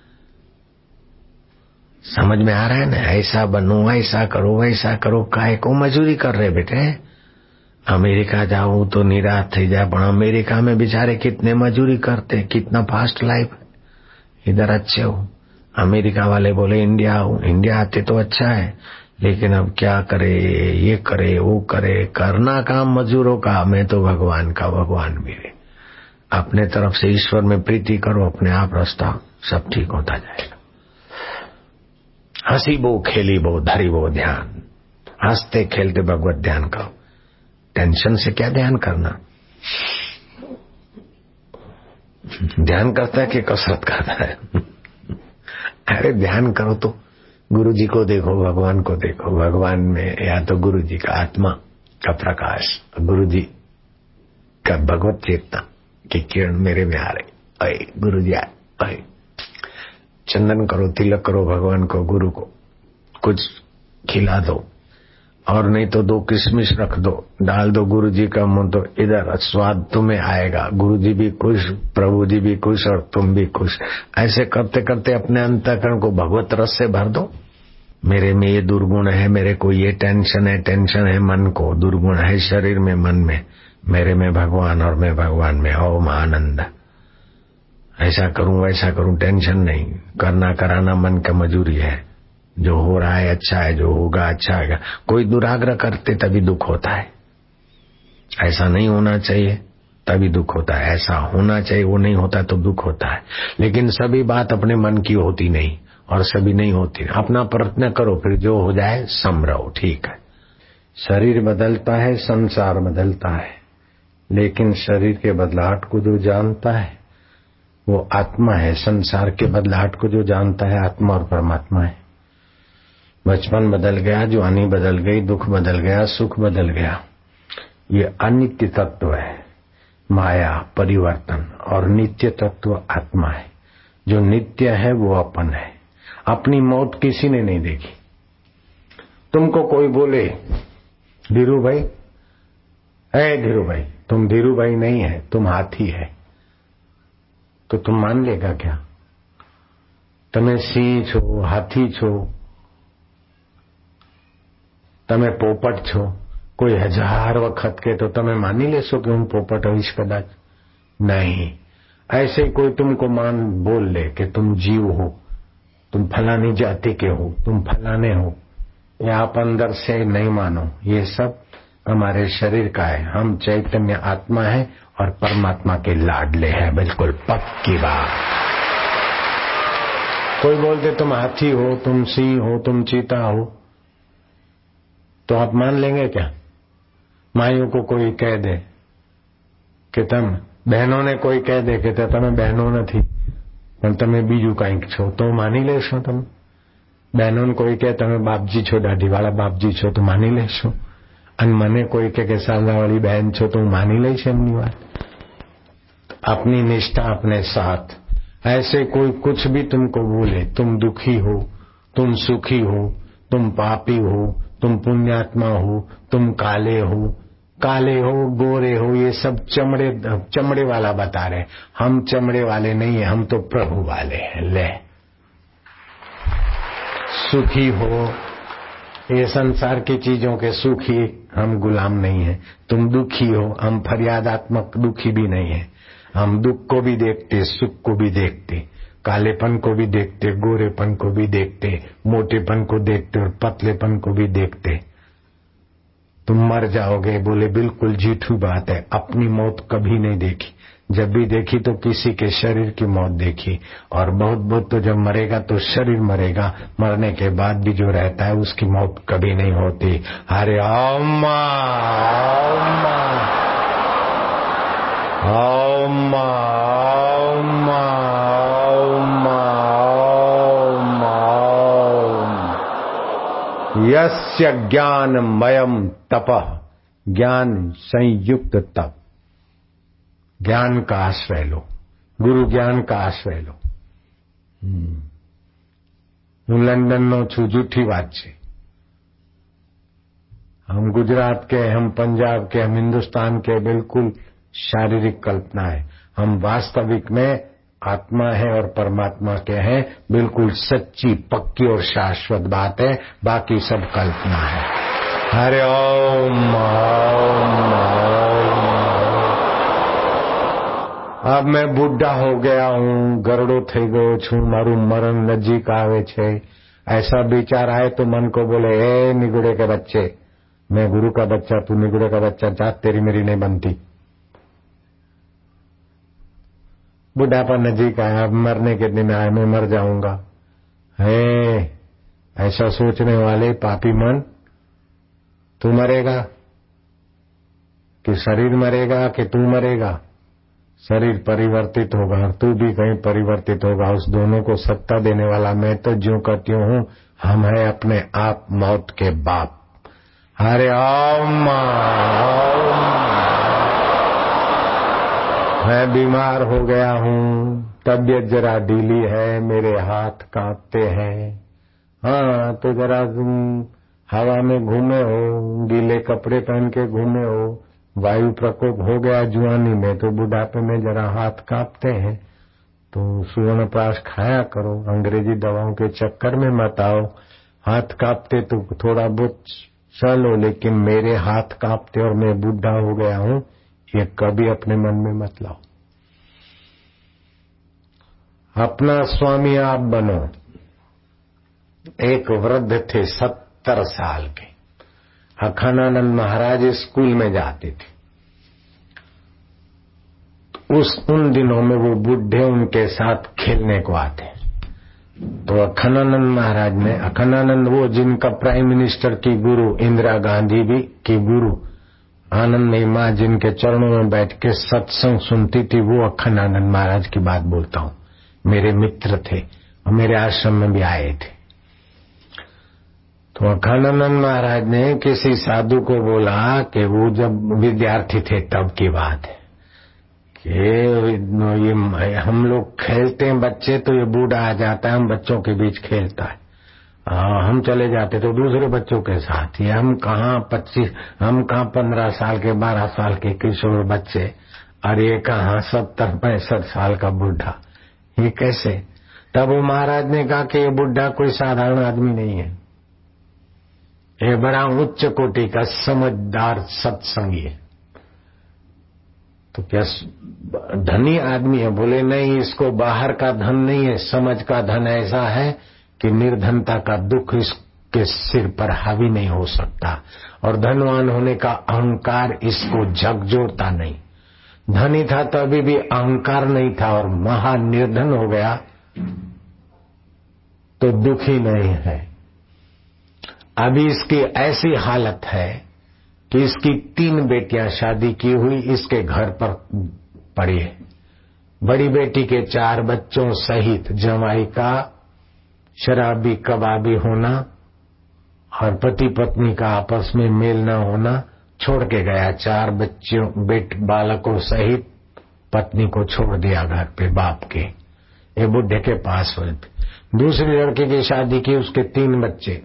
समझ में आ रहा है ना, ऐसा बनो, ऐसा करो, वैसा करो, काहे को मजूरी कर रहे बेटे। अमेरिका जाऊं तो निराश थी जाए, पर अमेरिका में बेचारे कितने मजूरी करते, कितना फास्ट लाइफ, इधर अच्छे हो। अमेरिका वाले बोले इंडिया आओ, इंडिया आते तो अच्छा है, लेकिन अब क्या करे, ये करे वो करे, करना काम मजूरों का, मैं तो भगवान का, भगवान मेरे। अपने तरफ से ईश्वर में प्रीति करो, अपने आप रास्ता सब ठीक होता जाएगा। हंसी बो खेली बो धरी बो ध्यान, हंसते खेलते भगवत ध्यान करो। टेंशन से क्या ध्यान करना, ध्यान करता है कि कसरत करता है। अरे ध्यान करो तो गुरु जी को देखो, भगवान को देखो, भगवान में या तो गुरु जी का आत्मा का प्रकाश, गुरु जी का भगवत चेतना की किरण मेरे में आ रही, अरे गुरु जी आए। चंदन करो, तिलक करो भगवान को, गुरु को कुछ खिला दो, और नहीं तो दो किशमिश रख दो, डाल दो गुरु जी का मुंह, तो इधर स्वाद तुम्हें आएगा। गुरु जी भी खुश, प्रभु जी भी खुश, और तुम भी खुश। ऐसे करते करते अपने अंतःकरण को भगवत रस से भर दो। मेरे में ये दुर्गुण है, मेरे को ये टेंशन है, टेंशन है मन को, दुर्गुण है शरीर में, मन में, मेरे में भगवान और मैं भगवान में, ओम आनंद। ऐसा करूं वैसा करूं, टेंशन नहीं, करना कराना मन का मजूरी है। जो हो रहा है अच्छा है, जो होगा अच्छा है। कोई दुराग्रह करते तभी दुख होता है, ऐसा नहीं होना चाहिए तभी दुख होता है, ऐसा होना चाहिए वो नहीं होता तो दुख होता है। लेकिन सभी बात अपने मन की होती नहीं, और सभी नहीं होती। अपना प्रयत्न करो, फिर जो हो जाए सम रहो, ठीक है। शरीर बदलता है, संसार बदलता है, लेकिन शरीर के बदलाहट को जो जानता है वो आत्मा है। संसार के बदलाहट को जो जानता है आत्मा और परमात्मा है। बचपन बदल गया, जवानी बदल गई, दुख बदल गया, सुख बदल गया, ये अनित्य तत्व है। माया परिवर्तन, और नित्य तत्व आत्मा है। जो नित्य है वो अपन है। अपनी मौत किसी ने नहीं देखी। तुमको कोई बोले धीरू भाई, ए धीरू भाई, तुम धीरू भाई नहीं है, तुम हाथी है, तो तुम मान लेगा क्या? તમે સિંહ છો, હાથી છો, તમે પોપટ છો, કોઈ હજાર વખત કે તો તમે માની લેશો कि હું પોપટ હોઈશ કદાચ? नहीं। ऐसे कोई तुमको मान बोल ले कि तुम जीव हो, तुम फलानी जाति के हो, तुम फलाने हो, या आप अंदर से नहीं मानो। ये सब हमारे शरीर का है। हम चैतन्य आत्मा है और परमात्मा के लाडले हैं, बिल्कुल पक्की बात। कोई बोलते तुम हाथी हो, तुम सिंह हो, तुम चीता हो, तो आप मान लेंगे क्या? माइयों को કોઈ કહે દે કે તમે બહેનોને કોઈ કહે દે કે તમે બહેનો નથી પણ તમે બીજું કંઈક છો તો માની લેશો તમે? બહેનોને કોઈ કહે તમે બાપજી છો, દાઢીવાળા બાપજી છો તો માની લેશો? અને મને કોઈ કહે કે સાંગાવાળી બહેન છો તો હું માની લઈશ એમની વાત? अपनी निष्ठा अपने साथ। ऐसे कोई कुछ भी तुमको बोले, तुम दुखी हो, तुम सुखी हो, तुम पापी हो, तुम पुण्यात्मा हो, तुम काले हो, काले हो गोरे हो, ये सब चमड़े चमड़े वाला बता रहे। हम चमड़े वाले नहीं है, हम तो प्रभु वाले हैं। ले सुखी हो, ये संसार की चीजों के सुखी हम गुलाम नहीं है। तुम दुखी हो, हम फरियादात्मक दुखी भी नहीं है। हम दुख को भी देखते, सुख को भी देखते, कालेपन को भी देखते, गोरेपन को भी देखते, मोटेपन को देखते और पतलेपन को भी देखते। तुम मर जाओगे, बोले बिल्कुल झूठी बात है। अपनी मौत कभी नहीं देखी, जब भी देखी तो किसी के शरीर की मौत देखी, और बहुत बहुत तो जब मरेगा तो शरीर मरेगा, मरने के बाद भी जो रहता है उसकी मौत कभी नहीं होती। हरे ओम ओम ओम ओम ओम ओम। यस्य ज्ञानमयम् तपः, ज्ञान संयुक्त तप। ज्ञान का आश्रय लो, गुरु ज्ञान का आश्रय लो। હું લંડનનો છું, જૂઠી વાત છે। हम गुजरात के, हम पंजाब के, हम हिंदुस्तान के, बिल्कुल शारीरिक कल्पना है। हम वास्तविक में आत्मा है और परमात्मा के हैं। बिल्कुल सच्ची पक्की और शाश्वत बात है, बाकी सब कल्पना है। हरे ओम ओम ओम। अब मैं बूढ़ा हो गया हूँ, गरड़ो થઈ ગયો છું, મારું મરણ નજીક આવે છે। ऐसा विचार आए तो मन को बोले, ए निगुड़े के बच्चे, मैं गुरु का बच्चा, तू निगुड़े का बच्चा, जात तेरी मेरी नहीं बनती। बुढ़ापा नजीक आया, अब मरने के दिन आए, मैं मर जाऊंगा। है ऐसा सोचने वाले पापी मन, तू मरेगा कि शरीर मरेगा कि तू मरेगा? शरीर परिवर्तित होगा और तू भी कहीं परिवर्तित होगा। उस दोनों को सत्ता देने वाला मैं तो ज्यों का त्यों हूं। हम है अपने आप मौत के बाप। हरे ओम ओम। मैं बीमार हो गया हूँ, तबीयत जरा ढीली है, मेरे हाथ कांपते हैं। हाँ तो जरा तुम हवा में घूमे हो, गीले कपड़े पहन के घूमे हो, वायु प्रकोप हो गया जुआनी में, तो बुढ़ापे में जरा हाथ कांपते हैं। तो सुवर्ण प्राश खाया करो, अंग्रेजी दवाओं के चक्कर में मत आओ। हाथ कांपते तो थोड़ा बहुत चलो, लेकिन मेरे हाथ कांपते और मैं बूढ़ा हो गया हूँ, ये कभी अपने मन में मत लाओ। अपना स्वामी आप बनो। एक वृद्ध थे सत्तर साल के, अखंडानंद महाराज स्कूल में जाते थे। उस उन दिनों में वो बूढ़े उनके साथ खेलने को आते। तो अखंडानंद महाराज ने, अखंडानंद वो जिनका प्राइम मिनिस्टर की गुरु इंदिरा गांधी भी की गुरु आनंदमयी मां जिनके चरणों में बैठ के सत्संग सुनती थी, वो अखंडानंद महाराज की बात बोलता हूँ। मेरे मित्र थे और मेरे आश्रम में भी आए थे। तो अखंडानंद महाराज ने किसी साधु को बोला कि वो जब विद्यार्थी थे तब की बात है कि ये हम लोग खेलते हैं बच्चे, तो ये बूढ़ा आ जाता है, हम बच्चों के बीच खेलता है। आ, हम चले जाते तो दूसरे बच्चों के साथ। ये हम कहाँ पच्चीस, हम कहाँ पंद्रह साल के, बारह साल के किशोर बच्चे, और ये कहाँ सत्तर पैंसठ साल का बूढ़ा, ये कैसे? तब वो महाराज ने कहा कि ये बुढ़ा कोई साधारण आदमी नहीं है, ये बड़ा उच्च कोटि का समझदार सत्संगी है। तो क्या धनी आदमी है? बोले नहीं, इसको बाहर का धन नहीं है, समझ का धन ऐसा है कि निर्धनता का दुख इसके सिर पर हावी नहीं हो सकता, और धनवान होने का अहंकार इसको झकझोरता नहीं। धनी था तो अभी भी अहंकार नहीं था, और महानिर्धन हो गया तो दुखी नहीं है। अभी इसकी ऐसी हालत है कि इसकी तीन बेटियां शादी की हुई इसके घर पर पड़ी है। बड़ी बेटी के चार बच्चों सहित जमाई का शराबी कबाबी होना और पति पत्नी का आपस में मेल न होना छोड़ के गया। चार बच्चों बेट बालकों सहित पत्नी को छोड़ दिया घर पे बाप के, ये बुढ़े के पास हुए। दूसरी लड़के की शादी की, उसके तीन बच्चे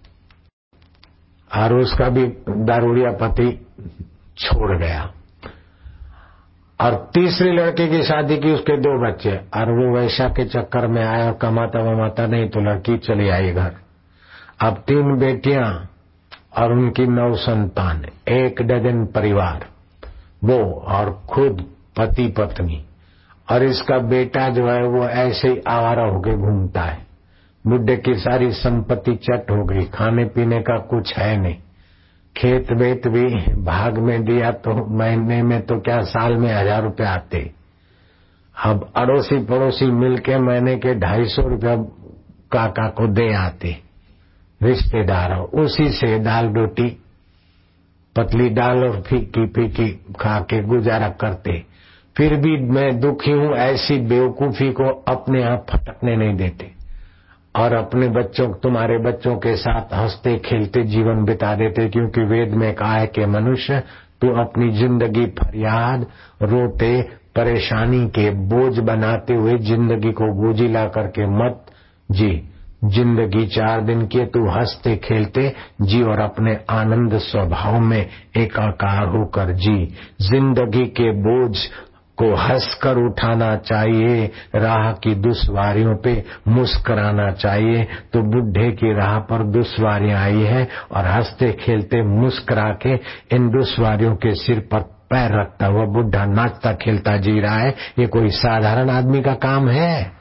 और उसका भी दारूड़िया पति छोड़ गया। और तीसरी लड़के की शादी की, उसके दो बच्चे और वो वैशा के चक्कर में आया और कमाता वमाता नहीं तो लड़की चली आई घर। अब तीन बेटियां और उनकी नौ संतान, एक डजन परिवार, वो और खुद पति पत्नी। और इसका बेटा जो है वो ऐसे ही आवारा होके घूमता है। बुढ़े की सारी संपत्ति चट हो गई, खाने पीने का कुछ है नहीं, खेत वेत भी भाग में दिया तो महीने में तो क्या साल में हजार रुपए आते। अब अड़ोसी पड़ोसी मिलके महीने के ढाई सौ रुपया काका को दे आते रिश्तेदार, उसी से दाल रोटी पतली दाल और फीकी फीकी खा के गुजारा करते। फिर भी मैं दुखी हूं, ऐसी बेवकूफी को अपने आप फटकने नहीं देते और अपने बच्चों तुम्हारे बच्चों के साथ हंसते खेलते जीवन बिता देते। क्योंकि वेद में कहा है कि मनुष्य तू अपनी जिंदगी फरियाद रोते परेशानी के बोझ बनाते हुए जिंदगी को बोझिला करके मत जी। जिंदगी चार दिन की, तू हंसते खेलते जी और अपने आनंद स्वभाव में एकाकार होकर जी। जिंदगी के बोझ को हंसकर उठाना चाहिए, राह की दुश्वारियों पे मुस्कुराना चाहिए। तो बुढ़े की राह पर दुश्वारियां आई है और हंसते खेलते मुस्कुरा के इन दुश्वारियों के सिर पर पैर रखता हुआ बुढ़ा नाचता खेलता जी रहा है। ये कोई साधारण आदमी का काम है?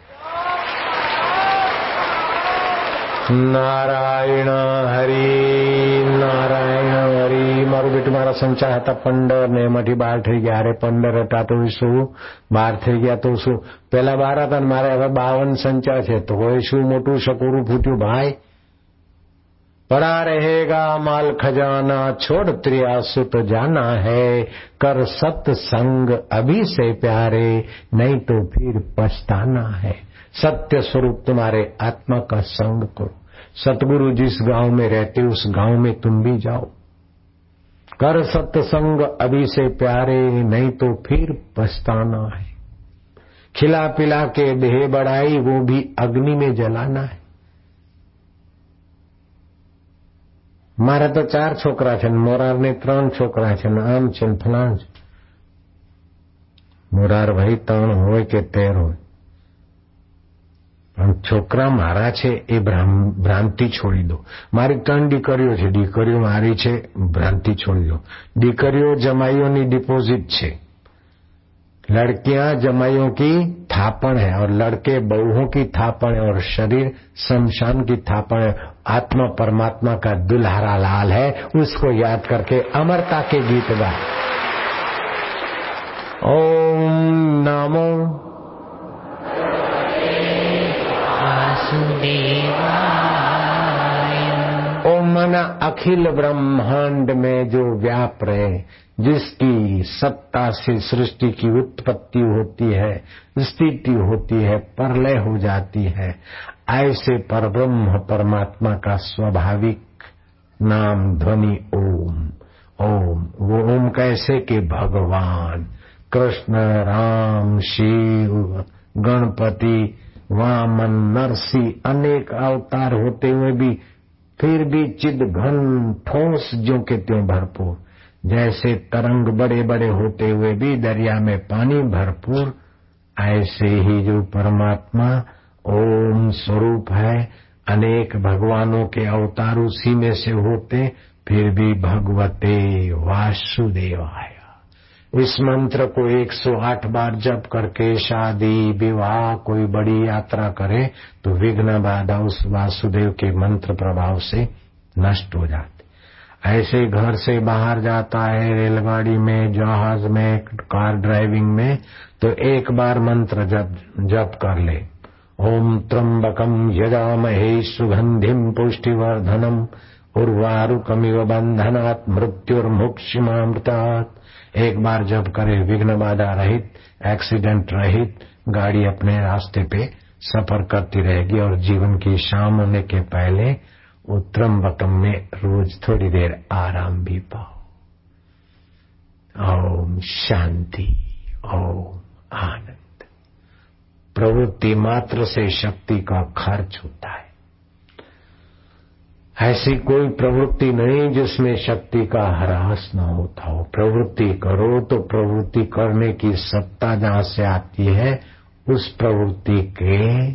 नारायण हरि नारायण हरि। मारू बेटू मारा संचार था पंडर ने मठी बार थी गया। अरे पंडर था तो शू बार थी गया तो शू पेला बार था मारे हवे बावन संचार है तो वो शू मोटू शकूरू फूट्यू भाई। पड़ा रहेगा माल खजाना छोड़ त्रियासु तो जाना है। कर सत्संग अभी से प्यारे नहीं तो फिर पछताना है। सत्य स्वरूप तुम्हारे आत्मा का संग करो। सतगुरु जिस गांव में रहते उस गांव में तुम भी जाओ। कर सत्संग अभी से प्यारे नहीं तो फिर पछताना है। खिला पिला के देह बढ़ाई वो भी अग्नि में जलाना है। मारा तो चार छोकरा छे, मोरार ने त्रण छोकरा छे, आम छे फलाण छे। मोरार भाई त्रण होय के तेर होय પણ છોકરા મારા છે એ ભ્રાંતિ છોડી દો। મારી ત્રણ દીકરીઓ છે, દીકરીઓ મારી છે, ભ્રાંતિ छोड़ी दो। દીકરીઓ જમાઈઓની ડિપોઝિટ છે, लड़कियां जमाइयों की थापण है और लड़के बहुओं की थापण है और शरीर शमशान की थापण है। आत्मा परमात्मा का दुल्हरा लाल है, उसको याद करके अमरता के गीत गा। ओम नमो ओम मना अखिल ब्रह्मांड में जो व्याप रहे, जिसकी सत्ता से सृष्टि की उत्पत्ति होती है, स्थिति होती है, प्रलय हो जाती है, ऐसे परब्रह्म परमात्मा का स्वाभाविक नाम ध्वनि ओम। ओम वो ओम कैसे कि भगवान कृष्ण राम शिव गणपति वामन नरसिंह अनेक अवतार होते हुए भी फिर भी चिद घन ठोस ज्यों के त्यों भरपूर। जैसे तरंग बड़े बड़े होते हुए भी दरिया में पानी भरपूर, ऐसे ही जो परमात्मा ओम स्वरूप है, अनेक भगवानों के अवतार उसी में से होते, फिर भी भगवते वासुदेवाय। इस मंत्र को एक सौ आठ बार जप करके शादी विवाह कोई बड़ी यात्रा करे तो विघ्न बाधा उस वासुदेव के मंत्र प्रभाव से नष्ट हो जाते। ऐसे घर से बाहर जाता है, रेलगाड़ी में, जहाज में, कार ड्राइविंग में, तो एक बार मंत्र जप जप कर ले। ओम त्र्यंबकम यजामहे सुगंधिम पुष्टिवर्धनम उर्वारुकमिव बंधनात् मृत्युर्मुक्षिमामृतात्। एक बार जब करे विघ्न बाधा रहित, एक्सीडेंट रहित, गाड़ी अपने रास्ते पे सफर करती रहेगी और जीवन की शाम होने के पहले उत्तम बकम में रोज थोड़ी देर आराम भी पाओ। ओम शांति, ओम आनंद। प्रवृत्ति मात्र से शक्ति का खर्च होता है। ऐसी कोई प्रवृत्ति नहीं जिसमें शक्ति का ह्रास न होता हो। प्रवृत्ति करो तो प्रवृत्ति करने की सत्ता जहां से आती है, उस प्रवृत्ति के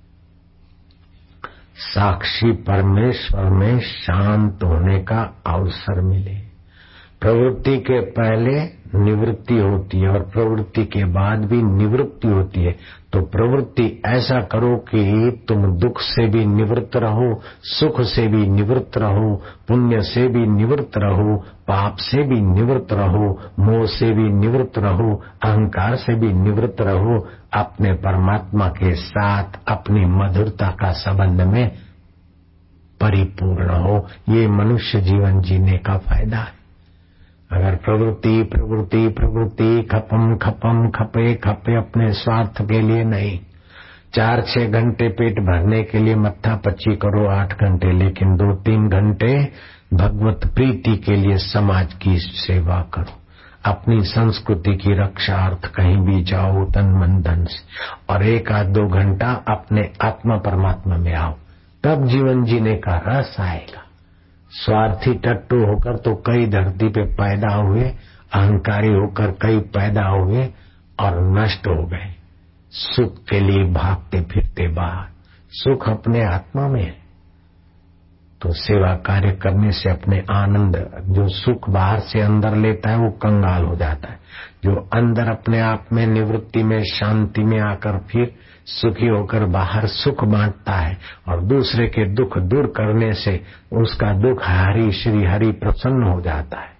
साक्षी परमेश्वर में शांत होने का अवसर मिले। प्रवृत्ति के पहले निवृत्ति होती है और प्रवृत्ति के बाद भी निवृत्ति होती है। तो प्रवृत्ति ऐसा करो कि तुम दुख से भी निवृत्त रहो, सुख से भी निवृत्त रहो, पुण्य से भी निवृत्त रहो, पाप से भी निवृत्त रहो, मोह से भी निवृत्त रहो, अहंकार से भी निवृत्त रहो। अपने परमात्मा के साथ अपनी मधुरता का संबंध में परिपूर्ण हो। ये मनुष्य जीवन जीने का फायदा है। अगर प्रवृत्ति प्रवृत्ति प्रवृत्ति खपम खपम खपे खपे अपने स्वार्थ के लिए नहीं, चार छह घंटे पेट भरने के लिए मत्था पच्ची करो आठ घंटे, लेकिन दो तीन घंटे भगवत प्रीति के लिए समाज की सेवा करो। अपनी संस्कृति की रक्षार्थ कहीं भी जाओ तन मन धन से, और एक आध दो घंटा अपने आत्मा परमात्मा में आओ, तब जीवन जीने का रस आएगा। स्वार्थी टट्टू होकर तो कई धरती पे पैदा हुए, अहंकारी होकर कई पैदा हुए और नष्ट हो गए। सुख के लिए भागते फिरते बाहर, सुख अपने आत्मा में है। तो सेवा कार्य करने से अपने आनंद, जो सुख बाहर से अंदर लेता है वो कंगाल हो जाता है। जो अंदर अपने आप में निवृत्ति में शांति में आकर फिर सुखी होकर बाहर सुख बांटता है और दूसरे के दुख दूर करने से उसका दुख हरि श्री हरि प्रसन्न हो जाता है।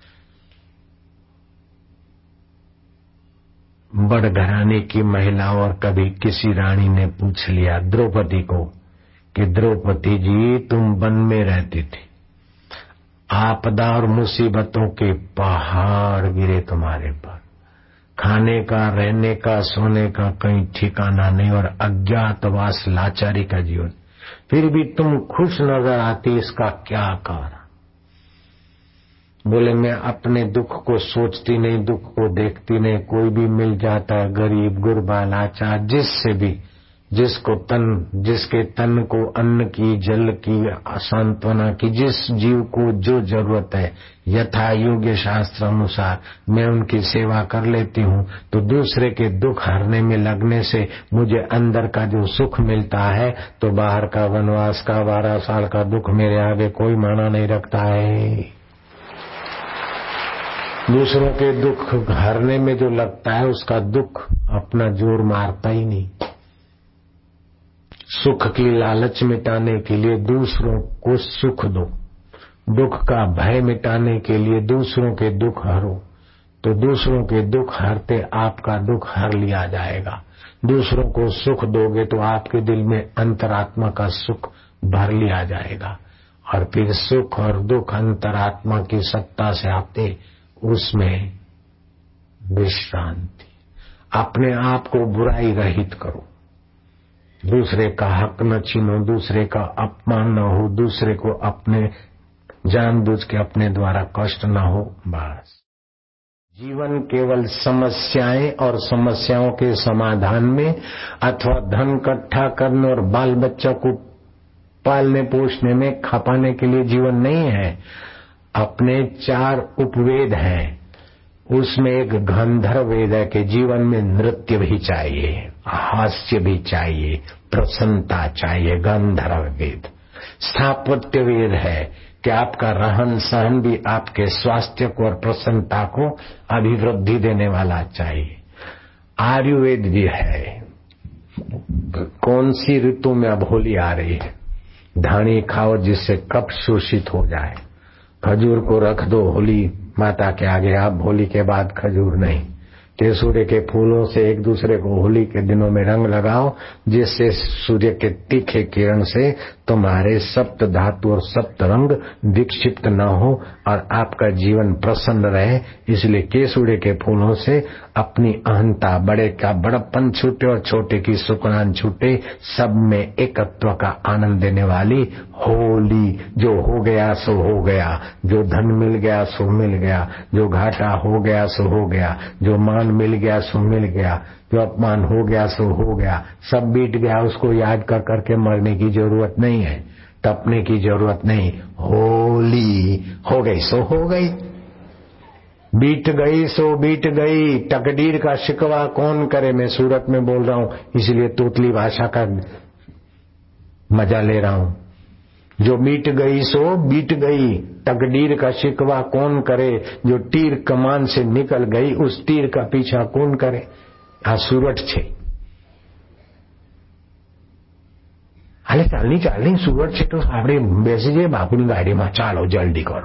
बड़ घराने की महिला और कभी किसी रानी ने पूछ लिया द्रौपदी को कि द्रौपदी जी तुम वन में रहती थी, आपदा और मुसीबतों के पहाड़ गिरे तुम्हारे पर, खाने का रहने का सोने का कहीं ठिकाना नहीं और अज्ञातवास लाचारी का जीवन, फिर भी तुम खुश नजर आती, इसका क्या कारण? बोले मैं अपने दुख को सोचती नहीं, दुख को देखती नहीं, कोई भी मिल जाता है गरीब गुरबा लाचार, जिससे भी, जिसको तन जिसके तन को अन्न की जल की सांत्वना की, जिस जीव को जो जरूरत है यथा योग्य शास्त्र अनुसार मैं उनकी सेवा कर लेती हूँ। तो दूसरे के दुख हरने में लगने से मुझे अंदर का जो सुख मिलता है, तो बाहर का वनवास का बारह साल का दुख मेरे आगे कोई माना नहीं रखता है। दूसरों के दुख हरने में जो लगता है उसका दुख अपना जोर मारता ही नहीं। सुख की लालच मिटाने के लिए दूसरों को सुख दो, दुख का भय मिटाने के लिए दूसरों के दुख हरो, तो दूसरों के दुख हरते आपका दुख हर लिया जाएगा। दूसरों को सुख दोगे तो आपके दिल में अंतरात्मा का सुख भर लिया जाएगा, और फिर सुख और दुख अंतरात्मा की सत्ता से आते, उसमें विश्रांति। अपने आप को बुराई रहित करो, दूसरे का हक न छीनो, दूसरे का अपमान न हो, दूसरे को अपने जानबूझ के अपने द्वारा कष्ट न हो। बस जीवन केवल समस्याएं और समस्याओं के समाधान में अथवा धन इकट्ठा करने और बाल बच्चा को पालने पोषने में खपाने के लिए जीवन नहीं है। अपने चार उपवेद हैं, उसमें एक गंधर्व वेद है कि जीवन में नृत्य भी चाहिए, हास्य भी चाहिए, प्रसन्नता चाहिए, गंधर्व वेद। स्थापत्य वेद है कि आपका रहन सहन भी आपके स्वास्थ्य को और प्रसन्नता को अभिवृद्धि देने वाला चाहिए। आयुर्वेद भी है, कौन सी ऋतु में अब होली आ रही है, धानी खाओ जिससे कफ शोषित हो जाए, खजूर को रख दो होली माता के आगे, आप होली के बाद खजूर नहीं। केसुरे के फूलों से एक दूसरे को होली के दिनों में रंग लगाओ, जिससे सूर्य के तीखे किरण से तुम्हारे सप्त धातु और सप्त रंग विक्षिप्त न हो और आपका जीवन प्रसन्न रहे। इसलिए केसुड़े के फूलों से अपनी अहंता, बड़े का बड़प्पन छूटे और छोटे की सुकरान छूटे। सब में एकत्व का आनंद देने वाली होली। जो हो गया सो हो गया, जो धन मिल गया सो मिल गया, जो घाटा हो गया सो हो गया, जो मान मिल गया सो मिल गया, जो अपमान हो गया सो हो गया, सब बीत गया। उसको याद कर करके मरने की जरूरत नहीं है, तपने की जरूरत नहीं। होली हो गई सो हो गई, बीत गई सो बीत गई। तकदीर का शिकवा कौन करे। मैं सूरत में बोल रहा हूं इसलिए तोतली भाषा का मजा ले रहा हूं। जो बीत गई सो बीत गई, तकदीर का शिकवा कौन करे। जो तीर कमान से निकल गई उस तीर का पीछा कौन करे। આ સુરત છે, હાલે ચાલની ચાલની સુરત છે તો આપણે બેસી જઈએ બાપુની ગાડીમાં, ચાલો જલ્દી કરો।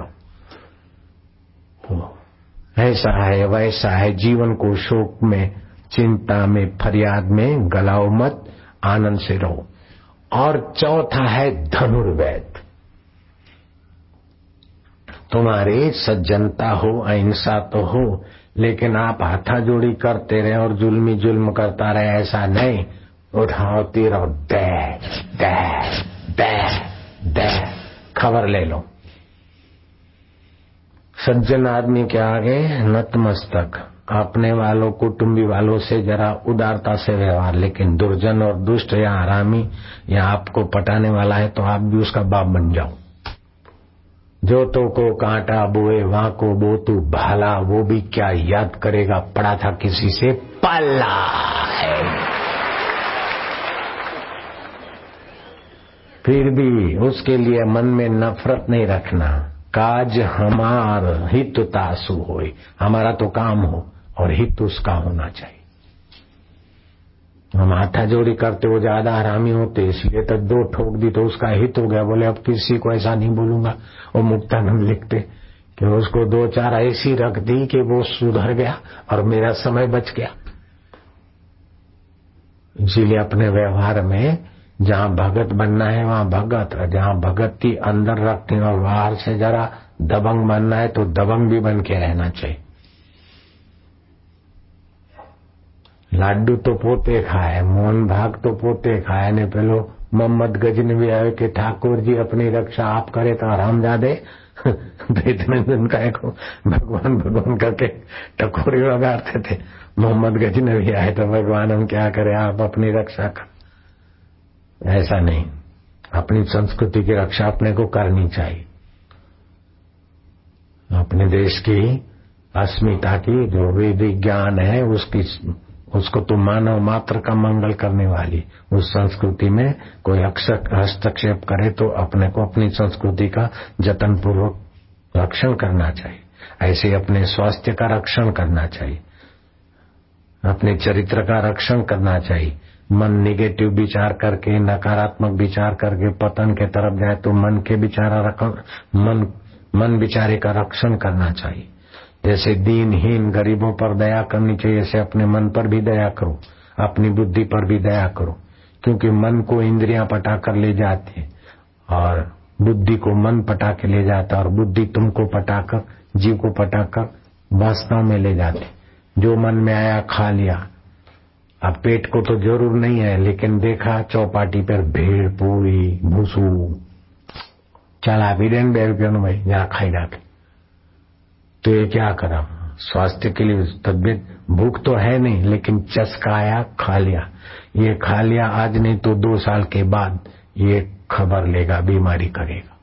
ऐसा है वैसा है, जीवन को शोक में, चिंता में, फरियाद में गलाओ मत, आनंद से रहो। और चौथा है धनुर्वेद। तुम्हारी सज्जनता हो, अहिंसा तो हो, लेकिन आप हाथा जोड़ी करते रहे और जुल्मी जुल्म करता रहे, ऐसा नहीं। उठाती रहो, दे दे दे दे, खबर ले लो। सज्जन आदमी के आगे नतमस्तक, अपने वालों कुटुंबी वालों से जरा उदारता से व्यवहार। लेकिन दुर्जन और दुष्ट या हरामी या आपको पटाने वाला है तो आप भी उसका बाप बन जाओ। जो तो को कांटा बोए वहां को बो तू भाला, वो भी क्या याद करेगा, पड़ा था किसी से पाला है। फिर भी उसके लिए मन में नफरत नहीं रखना। काज हमार हित तासु होए, हमारा तो काम हो और हित उसका होना चाहिए। हम हाथा जोड़ी करते वो ज्यादा हरामी होते, इसलिए तो दो ठोक दी तो उसका हित हो गया। बोले अब किसी को ऐसा नहीं बोलूंगा। वो मुक्तानंद लिखते कि उसको दो चार ऐसी रख दी कि वो सुधर गया और मेरा समय बच गया। इसीलिए अपने व्यवहार में जहां भगत बनना है वहां भगत, जहां भगती अंदर रखनी और बाहर से जरा दबंग बनना है तो दबंग भी बन के रहना चाहिए। लाडू तो पोते खाए, मोहन भाग तो पोते खाए ने पेलो मोहम्मद गजनी भी आयो कि ठाकुर जी अपनी रक्षा आप करे तो हरामजादे। प्रीतनंदन का एक भगवान भगवान करके टकोरी वगाड़ते थे। मोहम्मद गजनी भी आए तो भगवान हम क्या करें, आप अपनी रक्षा कर। ऐसा नहीं, अपनी संस्कृति की रक्षा अपने को करनी चाहिए। अपने देश की अस्मिता की जो वैदिक ज्ञान है उसकी, उसको तो मानव मात्र का मंगल करने वाली उस संस्कृति में कोई अक्षर हस्तक्षेप करे तो अपने को अपनी संस्कृति का जतन पूर्वक रक्षण करना चाहिए। ऐसे अपने स्वास्थ्य का रक्षण करना चाहिए, अपने चरित्र का रक्षण करना चाहिए। मन निगेटिव विचार करके, नकारात्मक विचार करके पतन के तरफ जाए तो मन के विचारा मन मन विचारे का रक्षण करना चाहिए। जैसे दीनहीन गरीबों पर दया करनी चाहिए, ऐसे अपने मन पर भी दया करो, अपनी बुद्धि पर भी दया करो। क्योंकि मन को इंद्रियां पटा कर ले जाती है और बुद्धि को मन पटा के ले जाता, और बुद्धि तुमको पटाकर, जीव को पटाकर वासनाओं में ले जाती। जो मन में आया खा लिया। अब पेट को तो जरूर नहीं है, लेकिन देखा चौपाटी पर भेड़ पूरी भूसू, चला भी देन बे रुपया नु भाई जरा खाई डाके, तो ये क्या करा, स्वास्थ्य के लिए तबियत, भूख तो है नहीं लेकिन चस्काया खा लिया। ये खा लिया आज नहीं तो दो साल के बाद ये खबर लेगा, बीमारी करेगा।